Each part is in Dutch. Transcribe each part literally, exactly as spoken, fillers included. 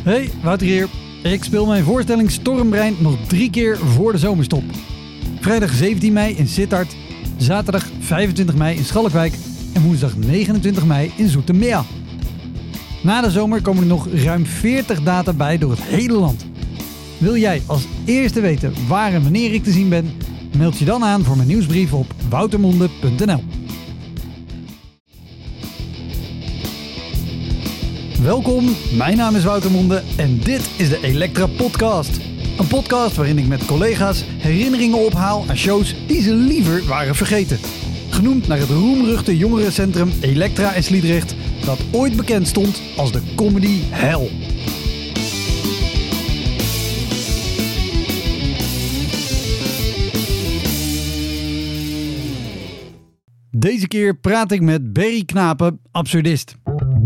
Hey, Wouter hier. Ik speel mijn voorstelling Stormbrein nog drie keer voor de zomerstop. Vrijdag zeventien mei in Sittard, zaterdag vijfentwintig mei in Schalkwijk en woensdag negenentwintig mei in Zoetermeer. Na de zomer komen er nog ruim veertig data bij door het hele land. Wil jij als eerste weten waar en wanneer ik te zien ben? Meld je dan aan voor mijn nieuwsbrief op woutermonde punt n l. Welkom, mijn naam is Wouter Monde en dit is de Elektra Podcast. Een podcast waarin ik met collega's herinneringen ophaal aan shows die ze liever waren vergeten. Genoemd naar het roemruchte jongerencentrum Elektra in Sliedrecht, dat ooit bekend stond als de comedy hell. Deze keer praat ik met Berry Knapen, absurdist.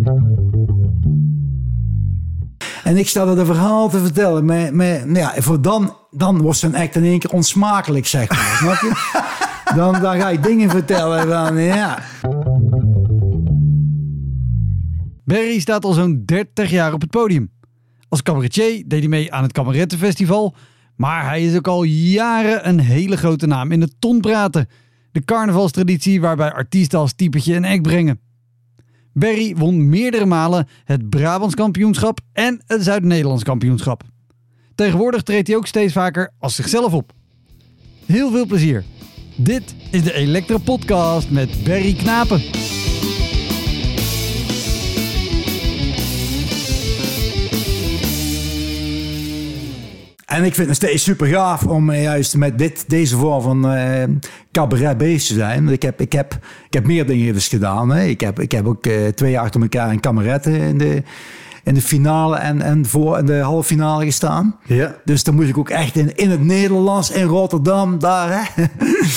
En ik sta er een verhaal te vertellen. Met, met, ja, voor dan, dan was zijn act in één keer onsmakelijk, zeg maar. Snap je? Dan, dan ga ik dingen vertellen. Dan, ja. Berry staat al zo'n dertig jaar op het podium. Als cabaretier deed hij mee aan het Kamerettenfestival. Maar hij is ook al jaren een hele grote naam in het tonpraten. De carnavalstraditie waarbij artiesten als typetje een act brengen. Berry won meerdere malen het Brabants kampioenschap en het Zuid-Nederlands kampioenschap. Tegenwoordig treedt hij ook steeds vaker als zichzelf op. Heel veel plezier. Dit is de Elektra Podcast met Berry Knapen. En ik vind het nog steeds super gaaf om uh, juist met dit, deze vorm van uh, cabaret bezig te zijn. Ik heb, ik heb, ik heb meer dingen dus gedaan. Hè. Ik, heb, ik heb ook uh, twee jaar achter elkaar in Kameretten in de, in de finale en, en voor in de halve finale gestaan. Ja. Dus dan moest ik ook echt in, in het Nederlands, in Rotterdam, daar. Hè.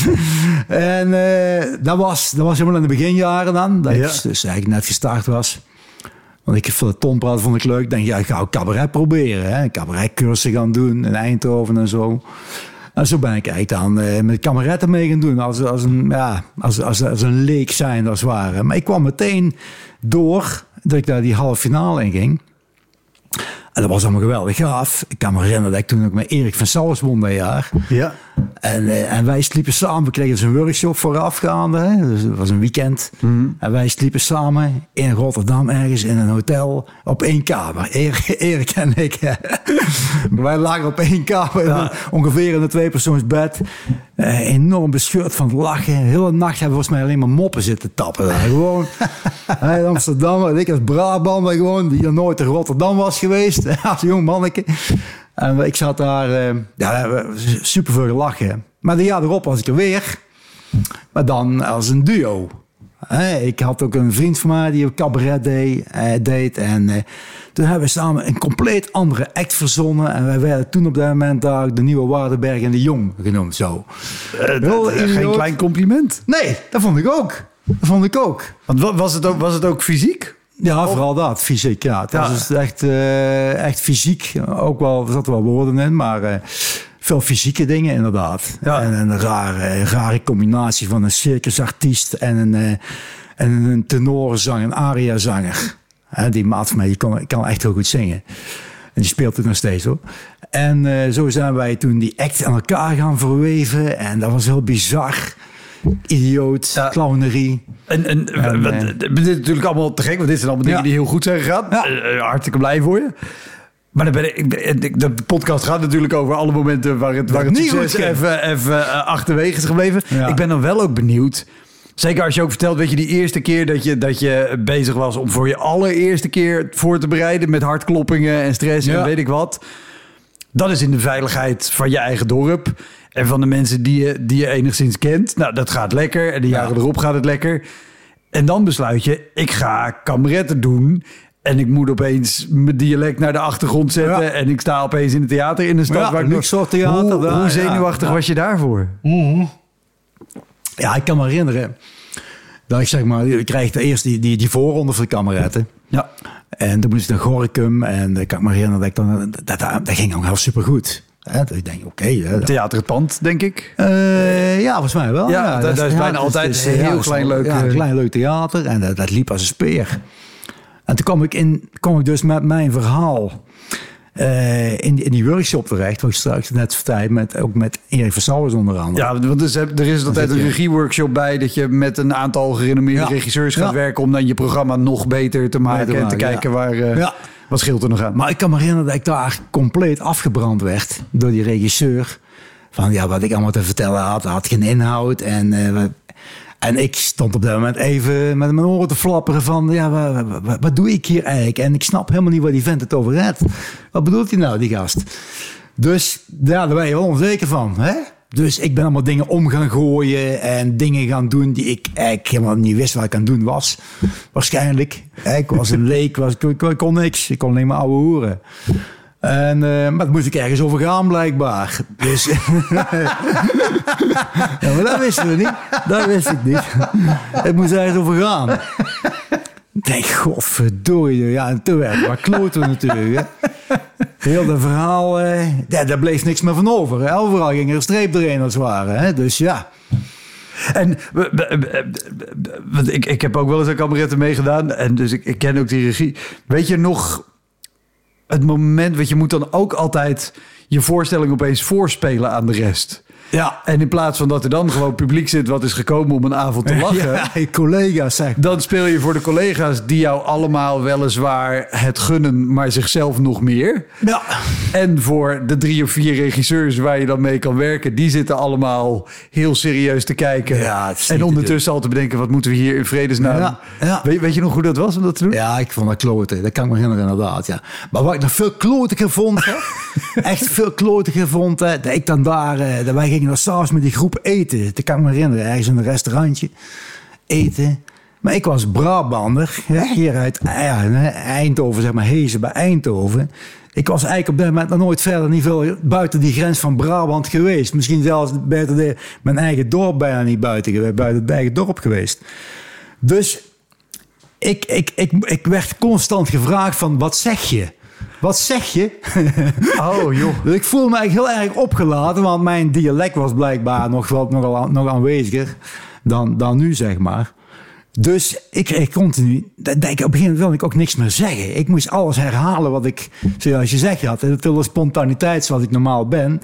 en uh, dat, was, dat was helemaal in de beginjaren dan. Dat ja. ik dus eigenlijk net gestart was. Want ik voor de tonpraat vond ik leuk. Ik denk, ja, ik ga ook cabaret proberen. Hè? Cabaretcursussen gaan doen in Eindhoven en zo. En zo ben ik eigenlijk dan uh, met kameretten mee gaan doen. Als, als, een, ja, als, als, als een leek zijn, als het ware. Maar ik kwam meteen door dat ik daar die halve finale in ging. En dat was allemaal geweldig gaaf. Ik kan me herinneren dat ik toen ook met Erik van Sals won dat jaar. Ja. En, uh, en wij sliepen samen. We kregen dus een workshop voorafgaande. Hè? Dus het was een weekend. Mm. En wij sliepen samen in Rotterdam ergens in een hotel op één kamer. Erik, Erik en ik. Wij lagen op één kamer. Ja. Ongeveer in een tweepersoonsbed. Uh, enorm bescheurd van het lachen. De hele nacht hebben we volgens mij alleen maar moppen zitten tappen. Daar. Gewoon in Amsterdam. En ik als Brabant gewoon die er nooit in Rotterdam was geweest. Als jong manneke. En ik zat daar, uh, ja, super veel gelachen. Maar de jaar erop was ik er weer. Maar dan als een duo. He, ik had ook een vriend van mij die op cabaret deed. Uh, deed en uh, toen hebben we samen een compleet andere act verzonnen. En wij werden toen op dat moment daar de Nieuwe Waardenberg en de Jong genoemd. Zo. Uh, dat, uh, geen klein compliment. Nee, dat vond ik ook. Dat vond ik ook. Want was het ook, was het ook fysiek? Ja, vooral dat, fysiek. Ja. Het ja. was dus echt, uh, echt fysiek. Ook wel, er zaten wel woorden in, maar uh, veel fysieke dingen inderdaad. Ja. En een rare, rare combinatie van een circusartiest en een, uh, en een tenorenzanger, een ariazanger. Uh, die maat van mij, die kan, kan echt heel goed zingen. En die speelt het nog steeds hoor. En uh, zo zijn wij toen die act aan elkaar gaan verweven. En dat was heel bizar. Idioot, ja. Clownerie. En, en, en uh, dit is natuurlijk allemaal te gek, want dit zijn allemaal dingen ja. die heel goed zijn gegaan. Ja. Uh, hartstikke blij voor je. Maar dan ben ik, de podcast gaat natuurlijk over alle momenten waar het, waar het succes even, even uh, achterwege is gebleven. Ja. Ik ben dan wel ook benieuwd. Zeker als je ook vertelt, weet je, die eerste keer dat je, dat je bezig was om voor je allereerste keer voor te bereiden met hartkloppingen en stress ja. en weet ik wat. Dat is in de veiligheid van je eigen dorp. En van de mensen die je, die je enigszins kent. Nou, dat gaat lekker. En de jaren ja. erop gaat het lekker. En dan besluit je, ik ga kameretten doen. En ik moet opeens mijn dialect naar de achtergrond zetten. Ja. En ik sta opeens in het theater in een stad. Ja, waar ik nog soort theater. Hoe, daar, hoe zenuwachtig ja. was je daarvoor? Mm-hmm. Ja, ik kan me herinneren. Dat ik zeg maar, je krijgt eerst die, die, die voorronde voor de kameretten. Ja. En toen moest ik naar Gorinchem. En ik kan me herinneren dat ik dan... Dat, dat, dat ging ook heel supergoed. Ja, dus ik denk, oké. Okay, Theater Het Pand, denk ik. Uh, ja, volgens mij wel. Ja, ja, dat, dat, dat is bijna altijd dus, een heel ja, klein leuk... Ja, een klein leuk theater. En dat, dat liep als een speer. En toen kwam ik, in, kwam ik dus met mijn verhaal uh, in, in die workshop terecht, wat ik straks net vertelde, met, ook met Erik Versauwers onder andere. Ja, want dus, er is altijd een regieworkshop bij, dat je met een aantal gerenommeerde ja. regisseurs gaat ja. werken om dan je programma nog beter te maken te en te kijken ja. waar... Uh, ja. Wat scheelt er nog aan? Maar ik kan me herinneren dat ik daar compleet afgebrand werd door die regisseur. Van ja, wat ik allemaal te vertellen had, had geen inhoud. En, uh, en ik stond op dat moment even met mijn oren te flapperen van... ja, wat, wat, wat doe ik hier eigenlijk? En ik snap helemaal niet waar die vent het over heeft. Wat bedoelt hij nou, die gast? Dus ja, daar ben je wel onzeker van, hè? Dus ik ben allemaal dingen om gaan gooien en dingen gaan doen die ik eigenlijk helemaal niet wist wat ik aan het doen was. Waarschijnlijk. Ik was een leek, was, ik, ik kon niks. Ik kon alleen maar ouwe hoeren. En, uh, maar dat moest ik ergens over gaan, blijkbaar. Dus, ja, maar dat wisten we niet. Dat wist ik niet. Het moest ergens over gaan. Ik denk, godverdorie. Ja, en toen werd het maar kloten natuurlijk. Hè. Heel dat verhaal, eh, ja, daar bleef niks meer van over. Hè. Overal ging er een streep doorheen als het ware. Hè. Dus ja... En want ik, ik heb ook wel eens aan kameretten meegedaan. En dus ik, ik ken ook die regie. Weet je nog het moment... Want je moet dan ook altijd je voorstelling opeens voorspelen aan de rest. Ja. En in plaats van dat er dan gewoon publiek zit wat is gekomen om een avond te lachen. Ja, je collega's zeg. Dan speel je voor de collega's die jou allemaal weliswaar het gunnen, maar zichzelf nog meer. Ja. En voor de drie of vier regisseurs waar je dan mee kan werken, die zitten allemaal heel serieus te kijken. Ja, en ondertussen al te bedenken, wat moeten we hier in vredesnaam? Ja, ja. Weet, weet je nog hoe dat was om dat te doen? Ja, ik vond dat kloten. Dat kan ik me herinneren inderdaad. Ja. Maar wat ik nog veel klotiger vond, hè, echt veel klotiger vond, hè, dat ik dan daar, dat wij gingen nog s'avonds met die groep eten. Dat kan ik me herinneren. Ergens in een restaurantje eten. Maar ik was Brabander. Hier uit ja, Eindhoven, zeg maar Hezen bij Eindhoven. Ik was eigenlijk op dat moment nog nooit verder niet veel buiten die grens van Brabant geweest. Misschien zelfs buiten de, mijn eigen dorp bijna niet buiten geweest. Buiten het eigen dorp geweest. Dus ik, ik, ik, ik werd constant gevraagd van, wat zeg je? Wat zeg je? Oh, joh. Dus ik voel me eigenlijk heel erg opgelaten, want mijn dialect was blijkbaar nog, wel, nog, nog aanweziger dan, dan nu, zeg maar. Dus ik kreeg continu... Dat, dat ik, op een gegeven moment wilde ik ook niks meer zeggen. Ik moest alles herhalen wat ik, zoals je zegt, had. De hele spontaniteit zoals ik normaal ben.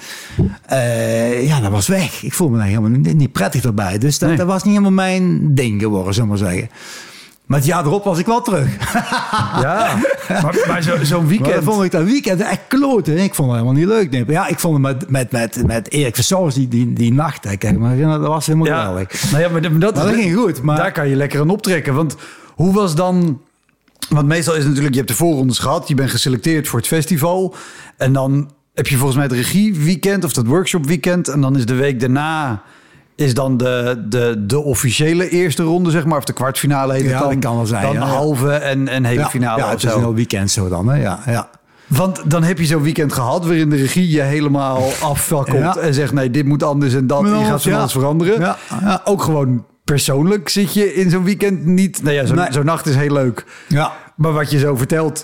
Uh, ja, dat was weg. Ik voelde me helemaal niet, niet prettig erbij. Dus dat, nee. dat was niet helemaal mijn ding geworden, zullen we maar zeggen. Maar het jaar erop was ik wel terug. Ja, maar, maar zo, zo'n weekend... Maar vond ik dat weekend echt kloten. Ik vond het helemaal niet leuk. Nee. Ja, ik vond het met, met, met, met Erik Versauwers die, die, die nacht. Hè. Kijk, maar dat was helemaal ja. geweldig. Nou ja, maar dat, maar dat, maar dat ging goed. Maar... Daar kan je lekker aan optrekken. Want hoe was dan... Want meestal is het natuurlijk... Je hebt de voorrondes gehad. Je bent geselecteerd voor het festival. En dan heb je volgens mij het regieweekend of dat workshopweekend. En dan is de week daarna... is dan de, de, de officiële eerste ronde, zeg maar. Of de kwartfinale heet het ja, dan. Dat kan wel zijn. Dan ja, halve en, en hele ja, finale. Ja, het is een heel weekend zo dan. Hè? Ja, ja. Want dan heb je zo'n weekend gehad... waarin de regie je helemaal afvakkelt... Ja. en zegt, nee, dit moet anders en dat. Je gaat van alles ja. veranderen. Ja, ja. Ook gewoon persoonlijk zit je in zo'n weekend niet... Nou ja, zo'n, nee. zo'n nacht is heel leuk. Ja. Maar wat je zo vertelt...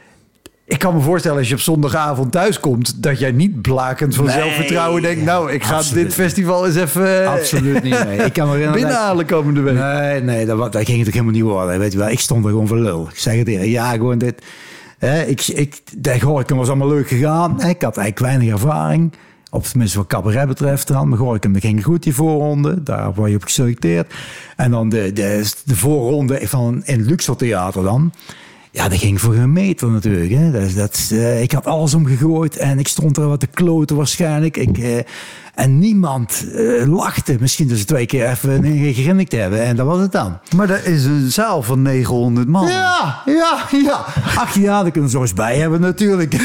Ik kan me voorstellen als je op zondagavond thuis komt... dat jij niet blakend van nee, zelfvertrouwen denkt... nou, ik ga dit festival eens even... Absoluut niet, nee. Ik kan me binnenhalen komende week. Nee, nee, dat, dat ging het ook helemaal niet worden. Weet je wel, ik stond er gewoon voor lul. Ik zeg het eerlijk, ja, gewoon dit... Hè, ik, ik, dat Gorinchem was allemaal leuk gegaan. Ik had eigenlijk weinig ervaring. Op tenminste wat cabaret betreft dan. Maar Gorinchem, dat ging goed, die voorronde. Daar word je op geselecteerd. En dan de, de, de voorronde van, in het Luxor Theater dan... Ja, dat ging voor een meter natuurlijk. Hè. Dat, dat, uh, ik had alles omgegooid en ik stond er wat te kloten waarschijnlijk. Ik, uh, en niemand uh, lachte. Misschien dus twee keer even gegrinnikt hebben en dat was het dan. Maar dat is een zaal van negenhonderd man. Ja, ja, ja. Ach ja, daar kunnen ze nog eens bij hebben natuurlijk.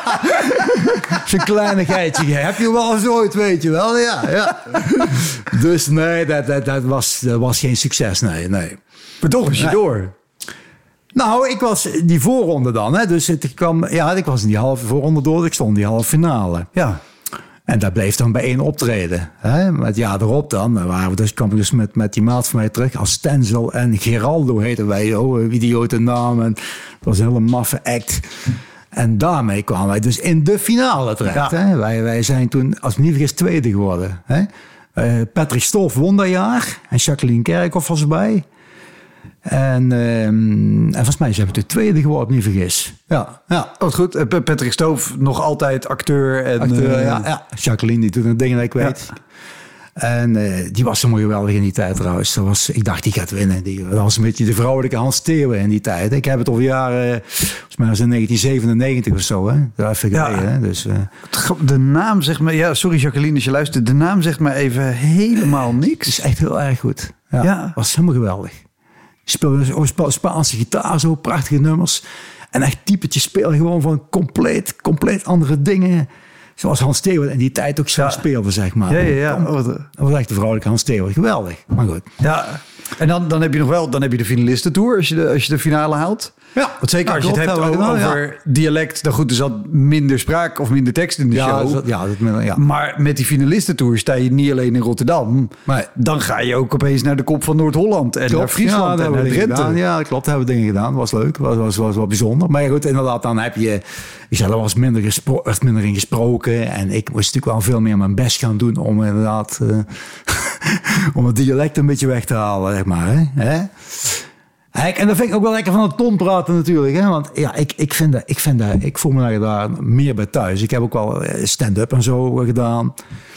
Zo'n kleinigheidje. Heb je wel eens ooit, weet je wel. Ja, ja. Dus nee, dat, dat, dat, was, dat was geen succes. Nee, nee. Maar toch is je nee. door. Nou, ik was die voorronde dan. Hè, dus het kwam, ja, ik was in die halve voorronde door. Ik stond in die halve finale. Ja. En dat bleef dan bij één optreden. Hè. Maar het jaar erop dan, dan waren we dus, kwam ik dus met, met die maat van mij terug. Als Stenzel en Geraldo heten wij. Oh, een idiote naam. En het was een hele maffe act. En daarmee kwamen wij dus in de finale terecht. Ja. Hè. Wij, wij zijn toen, als ik me niet vergis, tweede geworden. Hè. Uh, Patrick Stoff won dat jaar. En Jacqueline Kerkhoff was erbij. En, uh, en volgens mij zijn we de tweede geworden, niet vergis. Ja, ja. Oh, goed. Uh, Patrick Stoof, nog altijd acteur. En, acteur uh, ja, ja. Jacqueline, die doet een ding dat ik weet. Ja. En uh, die was helemaal geweldig in die tijd trouwens. Dat was, ik dacht, die gaat winnen. Die, dat was een beetje de vrouwelijke Hans Theeuwen in die tijd. Ik heb het over jaren, volgens mij was het negentien zevenennegentig of zo. Hè? Daar even ja. geleden. Hè? Dus, uh, de naam zegt me, ja, sorry Jacqueline als je luistert. De naam zegt me even helemaal niks. Het is echt heel erg goed. Ja, ja. Was helemaal geweldig. Speelde oh, Spaanse gitaar, zo prachtige nummers. En echt typetje spelen gewoon van compleet, compleet andere dingen. Zoals Hans Theeuwen in die tijd ook zo ja. speelde, zeg maar. Ja, ja, ja. Dat was echt de vrouwelijke Hans Theeuwen. Geweldig, maar goed. Ja, en dan, dan heb je nog wel dan heb je de finalistentour als je de, als je de finale haalt. Ja. Want zeker ja, als je het hebt over, gedaan, over ja. dialect, dan goed, er zat minder spraak of minder tekst in de ja, show. Dat, ja, dat, ja. Maar met die finalistentour sta je niet alleen in Rotterdam. Maar dan ga je ook opeens naar de kop van Noord-Holland en klopt, naar Friesland ja, en naar Drenthe. Gedaan. Ja, dat klopt, hebben we dingen gedaan. Was leuk, was, was, was wel bijzonder. Maar goed, inderdaad, dan heb je... Ik zei, er was minder, gespro- werd minder in gesproken. En ik moest natuurlijk wel veel meer mijn best gaan doen om inderdaad... Uh, om het dialect een beetje weg te halen, zeg maar. Hè? Hè? En dat vind ik ook wel lekker van het ton praten natuurlijk. Hè? Want ja, ik, ik, vind dat, ik, vind dat, ik voel me daar meer bij thuis. Ik heb ook wel stand-up en zo gedaan.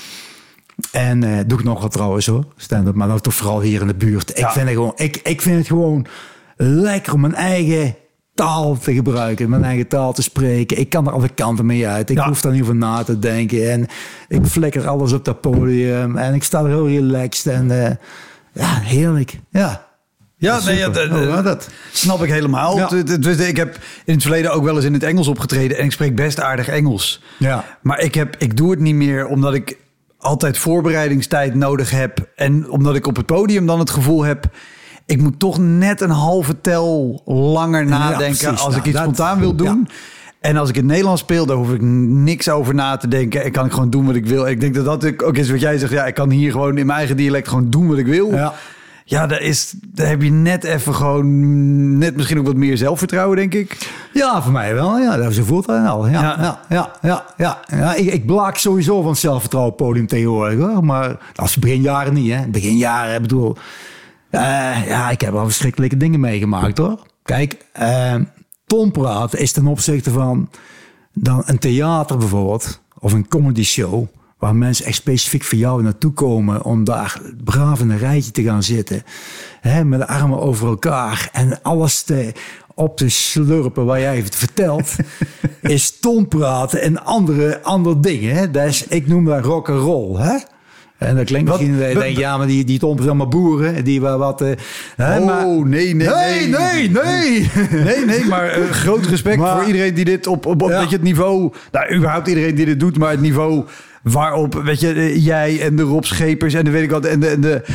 En uh, doe ik nog wat trouwens hoor, stand-up. Maar dan toch vooral hier in de buurt. Ja. Ik, vind het gewoon, ik, ik vind het gewoon lekker om mijn eigen taal te gebruiken. Mijn eigen taal te spreken. Ik kan er alle kanten mee uit. Ik ja. hoef daar niet over na te denken. En ik flikker alles op dat podium. En ik sta er heel relaxed. En uh, ja, heerlijk. Ja. Ja, nee, ja, dat, oh, dat snap ik helemaal. Ja. Ik heb in het verleden ook wel eens in het Engels opgetreden. En ik spreek best aardig Engels. Ja. Maar ik, heb, ik doe het niet meer omdat ik altijd voorbereidingstijd nodig heb. En omdat ik op het podium dan het gevoel heb... ik moet toch net een halve tel langer nadenken... Ja, als nou, ik iets dat, spontaan wil doen. Ja. En als ik in het Nederlands speel, daar hoef ik niks over na te denken. En kan ik gewoon doen wat ik wil. Ik denk dat dat ook is wat jij zegt. Ja, ik kan hier gewoon in mijn eigen dialect gewoon doen wat ik wil. Ja. Ja, daar, is, daar heb je net even gewoon... net misschien ook wat meer zelfvertrouwen, denk ik. Ja, voor mij wel. Ja, dat voelt dat wel. Ja, ja. ja, ja, ja, ja. ja ik, ik blaak sowieso van zelfvertrouwen op het podium tegenwoordig. Hoor. Maar dat is beginjaren niet. Hè. Beginjaren, ik bedoel... Uh, ja, ik heb wel verschrikkelijke dingen meegemaakt, hoor. Kijk, uh, tonpraten is ten opzichte van... dan een theater bijvoorbeeld... of een comedy show... waar mensen echt specifiek voor jou naartoe komen... om daar braaf in een rijtje te gaan zitten. Hè, met de armen over elkaar. En alles te, op te slurpen waar jij het vertelt... is tonpraten en andere, andere dingen. Hè. Dat is, ik noem dat rock and roll, hè? En dat klinkt misschien, dat je denkt, ja, maar die, die tompers zijn maar boeren. Die wel wat... Uh, hè, oh, maar, nee, nee, nee. Nee, nee, nee. nee, maar uh, groot respect maar, voor iedereen die dit op, op, op ja. weet je, het niveau... Nou, überhaupt iedereen die dit doet, maar het niveau... waarop, weet je, jij en de Rob Schepers en de weet ik wat... en de... En de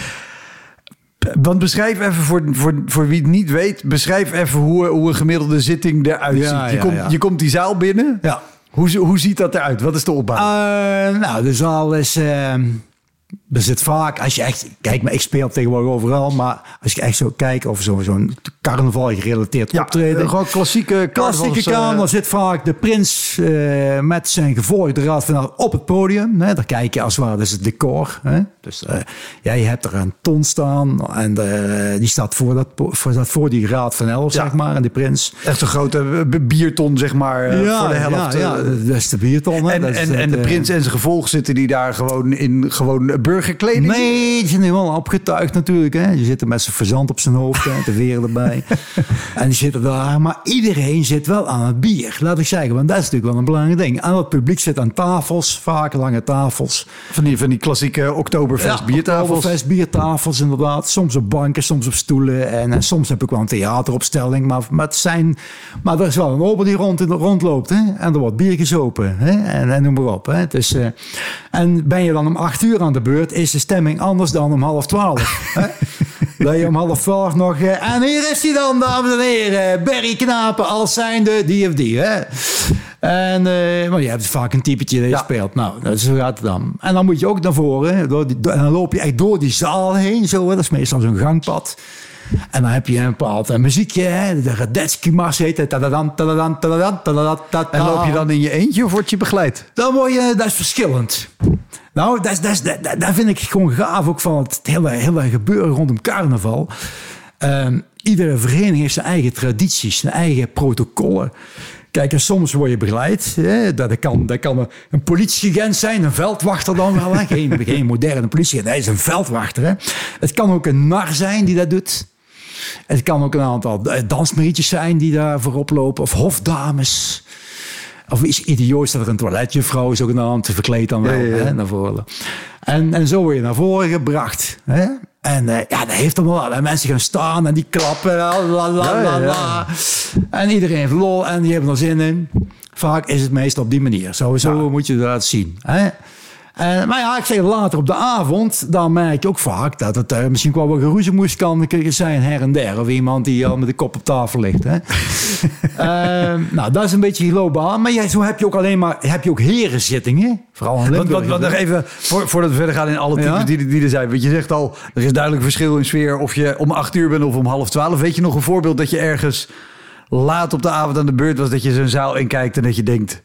want beschrijf even voor, voor, voor wie het niet weet... beschrijf even hoe, hoe een gemiddelde zitting eruit ja, ziet. Je, ja, komt, ja. je komt die zaal binnen. Ja. Hoe, hoe ziet dat eruit? Wat is de opbouw? Uh, nou, de zaal is... Uh, er zit vaak, als je echt... Kijk, maar ik speel tegenwoordig overal... maar als je echt zo kijkt... of zo, zo'n carnaval gerelateerd ja, optreden... gewoon klassieke Klassieke kamer. Dan zit vaak de prins... Uh, met zijn gevolgde raad van op het podium. Hè, daar kijk je als het ware, dat is het decor. Hè. Dus uh, ja, je hebt er een ton staan... en uh, die staat voor, dat, voor, dat, voor die raad van elf, ja. zeg maar. En die prins... Echt een grote bierton, zeg maar, uh, ja, voor de helft. Ja, ja, dat is de bierton. Hè. En, dat is en, het, en de prins en zijn gevolg zitten die daar gewoon in... gewoon burgerkleding? Nee, die zijn helemaal opgetuigd natuurlijk. Hè. Je zit er met zijn verzand op zijn hoofd, hè, de veren erbij. En die zitten daar. Maar iedereen zit wel aan het bier, laat ik zeggen. Want dat is natuurlijk wel een belangrijk ding. En het publiek zit aan tafels, vaak lange tafels. Van die, van die klassieke Oktoberfest ja, biertafels. Oktoberfest biertafels, inderdaad. Soms op banken, soms op stoelen. En, en soms heb ik wel een theateropstelling. Maar, maar, het zijn, maar er is wel een ober die rond, rondloopt. Hè. En er wordt bier gezopen. Hè. En, en noem maar op. Hè. Het is, uh, en ben je dan om acht uur aan de beurt... is de stemming anders dan om half twaalf. Hè? Dat je om half twaalf nog... Uh, en hier is hij dan, dames en heren. Berry Knapen, als zijnde die of die. Hè? En, uh, maar je hebt vaak een typetje dat je ja. speelt. Nou, zo gaat het dan. En dan moet je ook naar voren. Door die, door, en dan loop je echt door die zaal heen. Zo, hè? Dat is meestal zo'n gangpad. En dan heb je een bepaald muziekje, hè? De Radetzky-mars heet het. Tadadan, tadadan, tadadan, tadadan, tadadan. En loop je dan in je eentje of word je begeleid? Dan word je, dat is verschillend. Nou, dat, dat, dat, dat vind ik gewoon gaaf ook van het hele, hele gebeuren rondom carnaval. Um, iedere vereniging heeft zijn eigen tradities, zijn eigen protocollen. Kijk, en soms word je begeleid. Hè? Dat, kan, dat kan een politieagent zijn, een veldwachter dan wel. Hè? Geen, geen moderne politieagent, hij is een veldwachter. Hè? Het kan ook een nar zijn die dat doet. Het kan ook een aantal dansmarietjes zijn die daar voorop lopen. Of hofdames. Of iets idioots dat er een toiletjuffrouw zogenaamd verkleed dan wel. Ja, ja, ja. Hè, naar voren. En, en zo word je naar voren gebracht. Hè? En uh, ja, dat heeft allemaal. En mensen gaan staan en die klappen. La, la, la, ja, ja, ja. la. En iedereen heeft lol en die hebben er zin in. Vaak is het meestal op die manier. Zo, zo ja. moet je dat zien. Hè? En, maar ja, ik zeg later op de avond, dan merk je ook vaak dat het uh, misschien wel wat geroezemoes kan zijn her en der. Of iemand die al met de kop op tafel ligt. Hè? uh, nou, dat is een beetje globaal. Maar ja, zo heb je ook alleen maar heb je ook herenzittingen. Vooral in Limburg. Wat, wat, wat nog even, voor, voordat we verder gaan in alle types ja? die, die er zijn. Want je zegt al, er is duidelijk verschil in sfeer of je om acht uur bent of om half twaalf. Weet je nog een voorbeeld dat je ergens laat op de avond aan de beurt was, dat je zo'n zaal inkijkt en dat je denkt...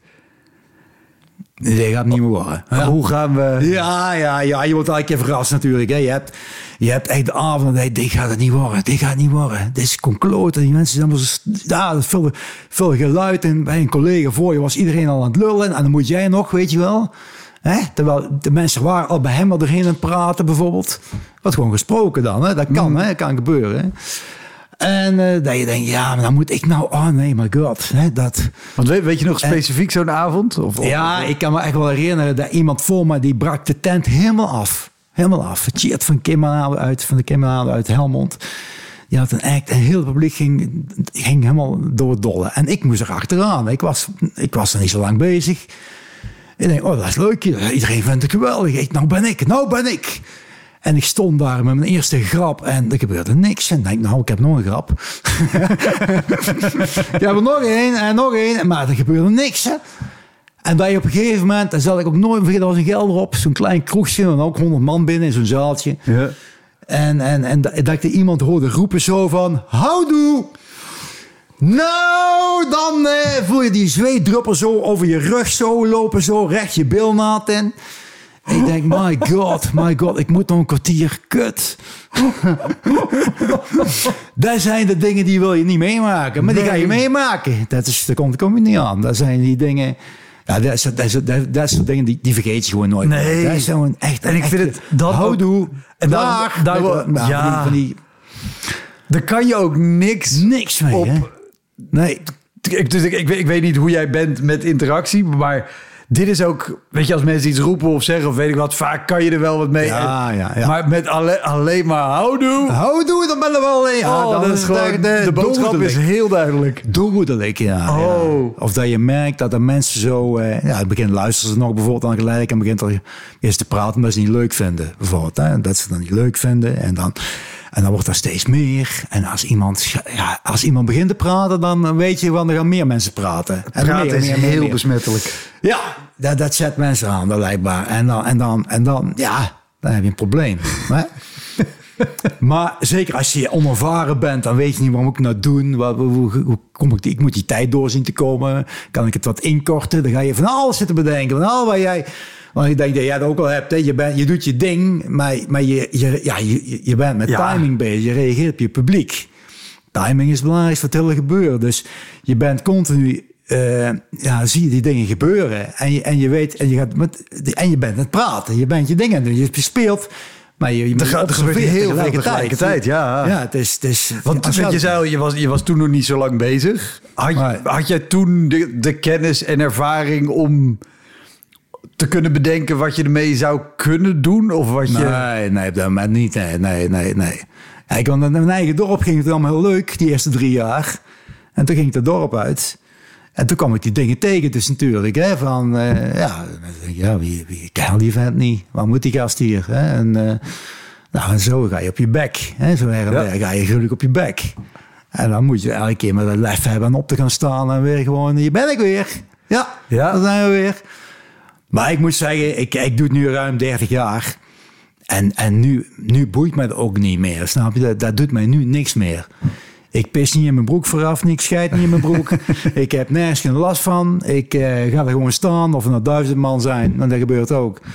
Nee, gaat niet meer worden. Ja. Hoe gaan we... Ja, ja, ja, je wordt elke keer verrast natuurlijk. Hè. Je, hebt, je hebt echt de avond en dit gaat het niet worden. Dit gaat het niet worden. Dit is concloot. En die mensen zijn allemaal zo... Ja, veel, veel geluid. En bij een collega voor je was iedereen al aan het lullen. En dan moet jij nog, weet je wel. Hè? Terwijl de mensen waren al bij hem al doorheen aan het praten bijvoorbeeld. Wat gewoon gesproken dan. Hè? Dat kan, mm. hè? Dat kan gebeuren. Hè? En uh, dat je denkt, ja, maar dan moet ik nou... Oh nee, my god. Hè, dat... Want weet, weet je nog specifiek en, zo'n avond? Of, of, ja, ik kan me echt wel herinneren dat iemand voor me... die brak de tent helemaal af. Helemaal af. Het cheert van Kimmerade uit, van de Kimmerade uit Helmond. Die had een act en heel het publiek ging, ging helemaal door het dolle. En ik moest er achteraan. Ik was, ik was er niet zo lang bezig. Ik denk, oh, dat is leuk. Iedereen vindt het geweldig. Ik, nou ben ik, nou ben ik. En ik stond daar met mijn eerste grap en er gebeurde niks. En ik denk, nou, ik heb nog een grap. Ik heb er nog één en nog één. Maar er gebeurde niks, hè. En dat je op een gegeven moment, dan zal ik ook nooit vergeten, was een Gelder op. Zo'n klein kroegje, en ook honderd man binnen in zo'n zaaltje. Ja. En, en, en dat ik iemand hoorde roepen zo van, houdoe! Nou, dan eh, voel je die zweetdruppel zo over je rug zo lopen, zo recht je bilnaad in. Ik denk, my god, my god, ik moet nog een kwartier, kut. Dat zijn de dingen die wil je niet meemaken. Maar nee. Die ga je meemaken. Dat, is, daar komt, kom je niet aan. Dat zijn die dingen... Ja, dat, is, dat, is, dat, dat zijn dingen die, die vergeet je gewoon nooit. Nee. Dat is gewoon echt... En ik vind het... Dat houdoe. En daar... daar, daar met, ja. Van die, daar kan je ook niks... Niks mee, op, hè? Nee. Ik, dus ik, ik, ik weet niet hoe jij bent met interactie, maar... Dit is ook, weet je, als mensen iets roepen of zeggen of weet ik wat, vaak kan je er wel wat mee. Ja, ja, ja. Maar met alle, alleen maar houdoe. Houdoe, dan ben je wel alleen. Ja, oh, dat is gewoon, de, de, de boodschap is heel duidelijk. Dodelijk, ja, oh. ja. Of dat je merkt dat de mensen zo, uh, ja, het begin luisteren ze nog bijvoorbeeld dan gelijk en begint er eerst te praten omdat ze het niet leuk vinden, bijvoorbeeld. Hè? Dat ze het dan niet leuk vinden en dan... En dan wordt er steeds meer. En als iemand, ja, als iemand begint te praten, dan weet je wel, er gaan meer mensen praten. En praten meer, is meer, heel meer. besmettelijk. Ja, dat, dat zet mensen aan, blijkbaar. En dan, en dan, en dan ja, dan heb je een probleem. Maar zeker als je onervaren bent, dan weet je niet waarom ik nou doen. Wat, hoe, hoe, hoe kom ik, die, ik moet die tijd doorzien te komen. Kan ik het wat inkorten? Dan ga je van alles zitten bedenken. Van al waar jij... Want ik denk dat jij dat ook al hebt. Hè. Je, bent, je doet je ding, maar, maar je, je, ja, je, je bent met ja. timing bezig. Je reageert op je publiek. Timing is belangrijk voor het hele gebeuren. Dus je bent continu... Uh, ja, zie je die dingen gebeuren. En je, en je weet... En je, gaat met, en je bent aan het praten. Je bent je dingen aan het doen. Je speelt... Maar je, je er gaat er gebeurt heel veel tegelijkertijd. Ja, ja, het is... Het is Want ja, je zei, je was, je was toen nog niet zo lang bezig. Had, maar, had jij toen de, de kennis en ervaring om... te kunnen bedenken wat je ermee zou kunnen doen? Of wat je... Nee, nee, op dat moment niet. Nee, nee, nee. nee. Ja, ik, want in mijn eigen dorp ging het allemaal heel leuk, die eerste drie jaar. En toen ging ik het dorp uit. En toen kwam ik die dingen tegen dus natuurlijk. Hè, van, uh, ja, ja, wie, wie ken die vent niet? Waar moet die gast hier? Hè? En, uh, nou, en zo ga je op je bek. Hè? Zo her en der ga je gelukkig op je bek. En dan moet je elke keer met een lef hebben om op te gaan staan. En weer gewoon, hier ben ik weer. Ja, ja. Daar zijn we weer. Maar ik moet zeggen, ik, ik doe het nu ruim dertig jaar. En, en nu, nu boeit me het ook niet meer. Snap je? Dat, dat doet mij nu niks meer. Ik pis niet in mijn broek vooraf, ik scheid niet in mijn broek. Ik heb nergens geen last van. Ik uh, ga er gewoon staan, of er nou duizend man zijn. En dat gebeurt ook.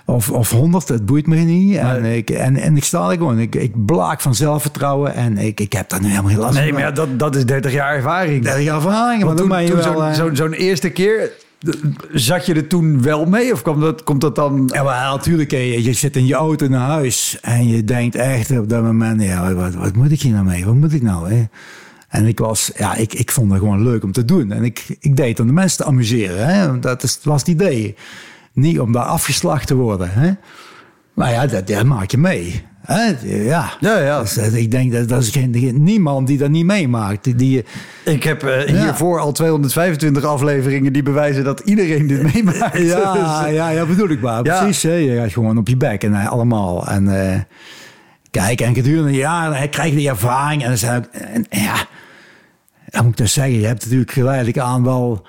of, of honderd, het boeit me niet. En, nee. ik, en, en ik sta er gewoon, ik, ik blaak van zelfvertrouwen en ik, ik heb daar nu helemaal geen last van. Nee, maar ja, dat, dat is dertig jaar ervaring. dertig jaar ervaring. Maar toen, toen wel, zo'n, zo'n, zo'n eerste keer, zat je er toen wel mee? Of kwam dat, komt dat dan... Ja, maar natuurlijk, je, je zit in je auto naar huis en je denkt echt op dat moment, ja, wat, wat moet ik hier nou mee? Wat moet ik nou, hè? En ik was, ja, ik, ik vond het gewoon leuk om te doen. En ik, ik deed het om de mensen te amuseren. Hè? Dat is, was het idee. Niet om daar afgeslacht te worden. Hè? Maar ja, dat, dat maak je mee. Hè? Ja, ja, ja. Dus, ik denk dat dat is geen, niemand die dat niet meemaakt. Die, die, ik heb uh, hiervoor ja. al tweehonderdvijfentwintig afleveringen die bewijzen dat iedereen dit meemaakt. Ja, dus, ja, ja, bedoel ik maar. Ja. Precies. Hè? Je gaat gewoon op je bek en uh, allemaal. En uh, kijk, en gedurende jaren krijg je die ervaring. En dan zijn ook, en, ja, dan moet ik dus zeggen, je hebt natuurlijk geleidelijk aan wel...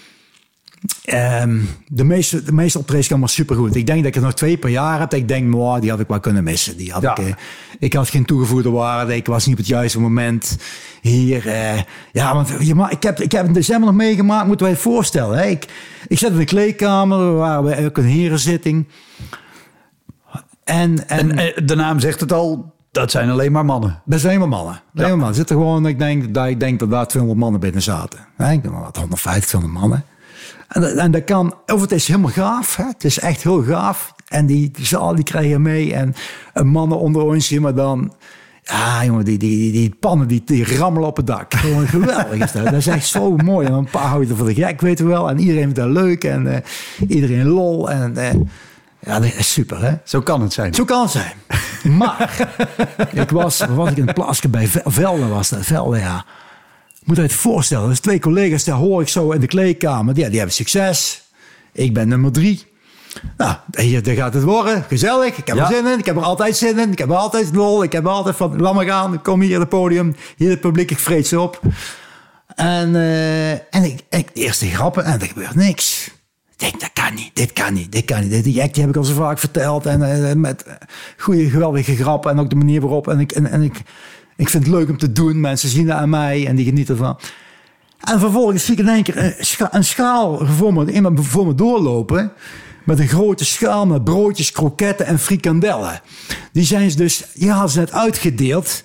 Um, de meeste, de meeste optredens gaan maar supergoed. Ik denk dat ik er nog twee per jaar heb. Ik denk, wow, die had ik wel kunnen missen. Die had ja. ik, uh, ik had geen toegevoegde waarde. Ik was niet op het juiste moment hier. Uh, ja, want je, ik, heb, ik heb in december nog meegemaakt, moeten wij je voorstellen. Hè? Ik, ik zat in de kleedkamer, we waren bij ook een herenzitting. En, en, en, en de naam zegt het al, dat zijn alleen maar mannen. Dat zijn alleen maar mannen. Alleen ja. maar mannen. Zitten gewoon, ik denk, dat, ik denk dat daar tweehonderd mannen binnen zaten. Hè? Ik denk, wat, honderdvijftig, tweehonderd mannen. En dat, en dat kan, of het is helemaal gaaf. Hè? Het is echt heel gaaf. En die, die zaal die krijgen mee. En een mannen onder ons, maar dan... Ja, jongen, die, die, die, die pannen die, die rammelen op het dak. Gewoon geweldig is dat. Dat is echt zo mooi. En een paar houden er voor de gek, weet je wel. En iedereen vindt dat leuk. En uh, iedereen lol. En uh, ja, dat is super, hè? Zo kan het zijn. Zo kan het zijn. Maar, ik was, was ik in een plaatsje bij Velden, was dat. Velden, ja. Moet je het voorstellen, dus twee collega's, daar hoor ik zo in de kleedkamer. Die, die hebben succes. Ik ben nummer drie. Nou, hier daar gaat het worden. Gezellig. Ik heb ja. er zin in. Ik heb er altijd zin in. Ik heb er altijd lol. Ik heb er altijd van, laat maar gaan. Ik kom hier op het podium. Hier het publiek, ik vreet ze op. En, uh, en ik, ik eerste grappen en er gebeurt niks. Ik denk, dat kan niet. Dit kan niet. Dit kan niet. Die act die heb ik al zo vaak verteld. En uh, met goede, geweldige grappen. En ook de manier waarop. En ik... En, en ik Ik vind het leuk om te doen. Mensen zien dat aan mij en die genieten ervan. En vervolgens zie ik in één keer een, scha- een schaal voor me, iemand voor me doorlopen. Met een grote schaal met broodjes, kroketten en frikandellen. Die zijn ze dus, die hadden ze net uitgedeeld.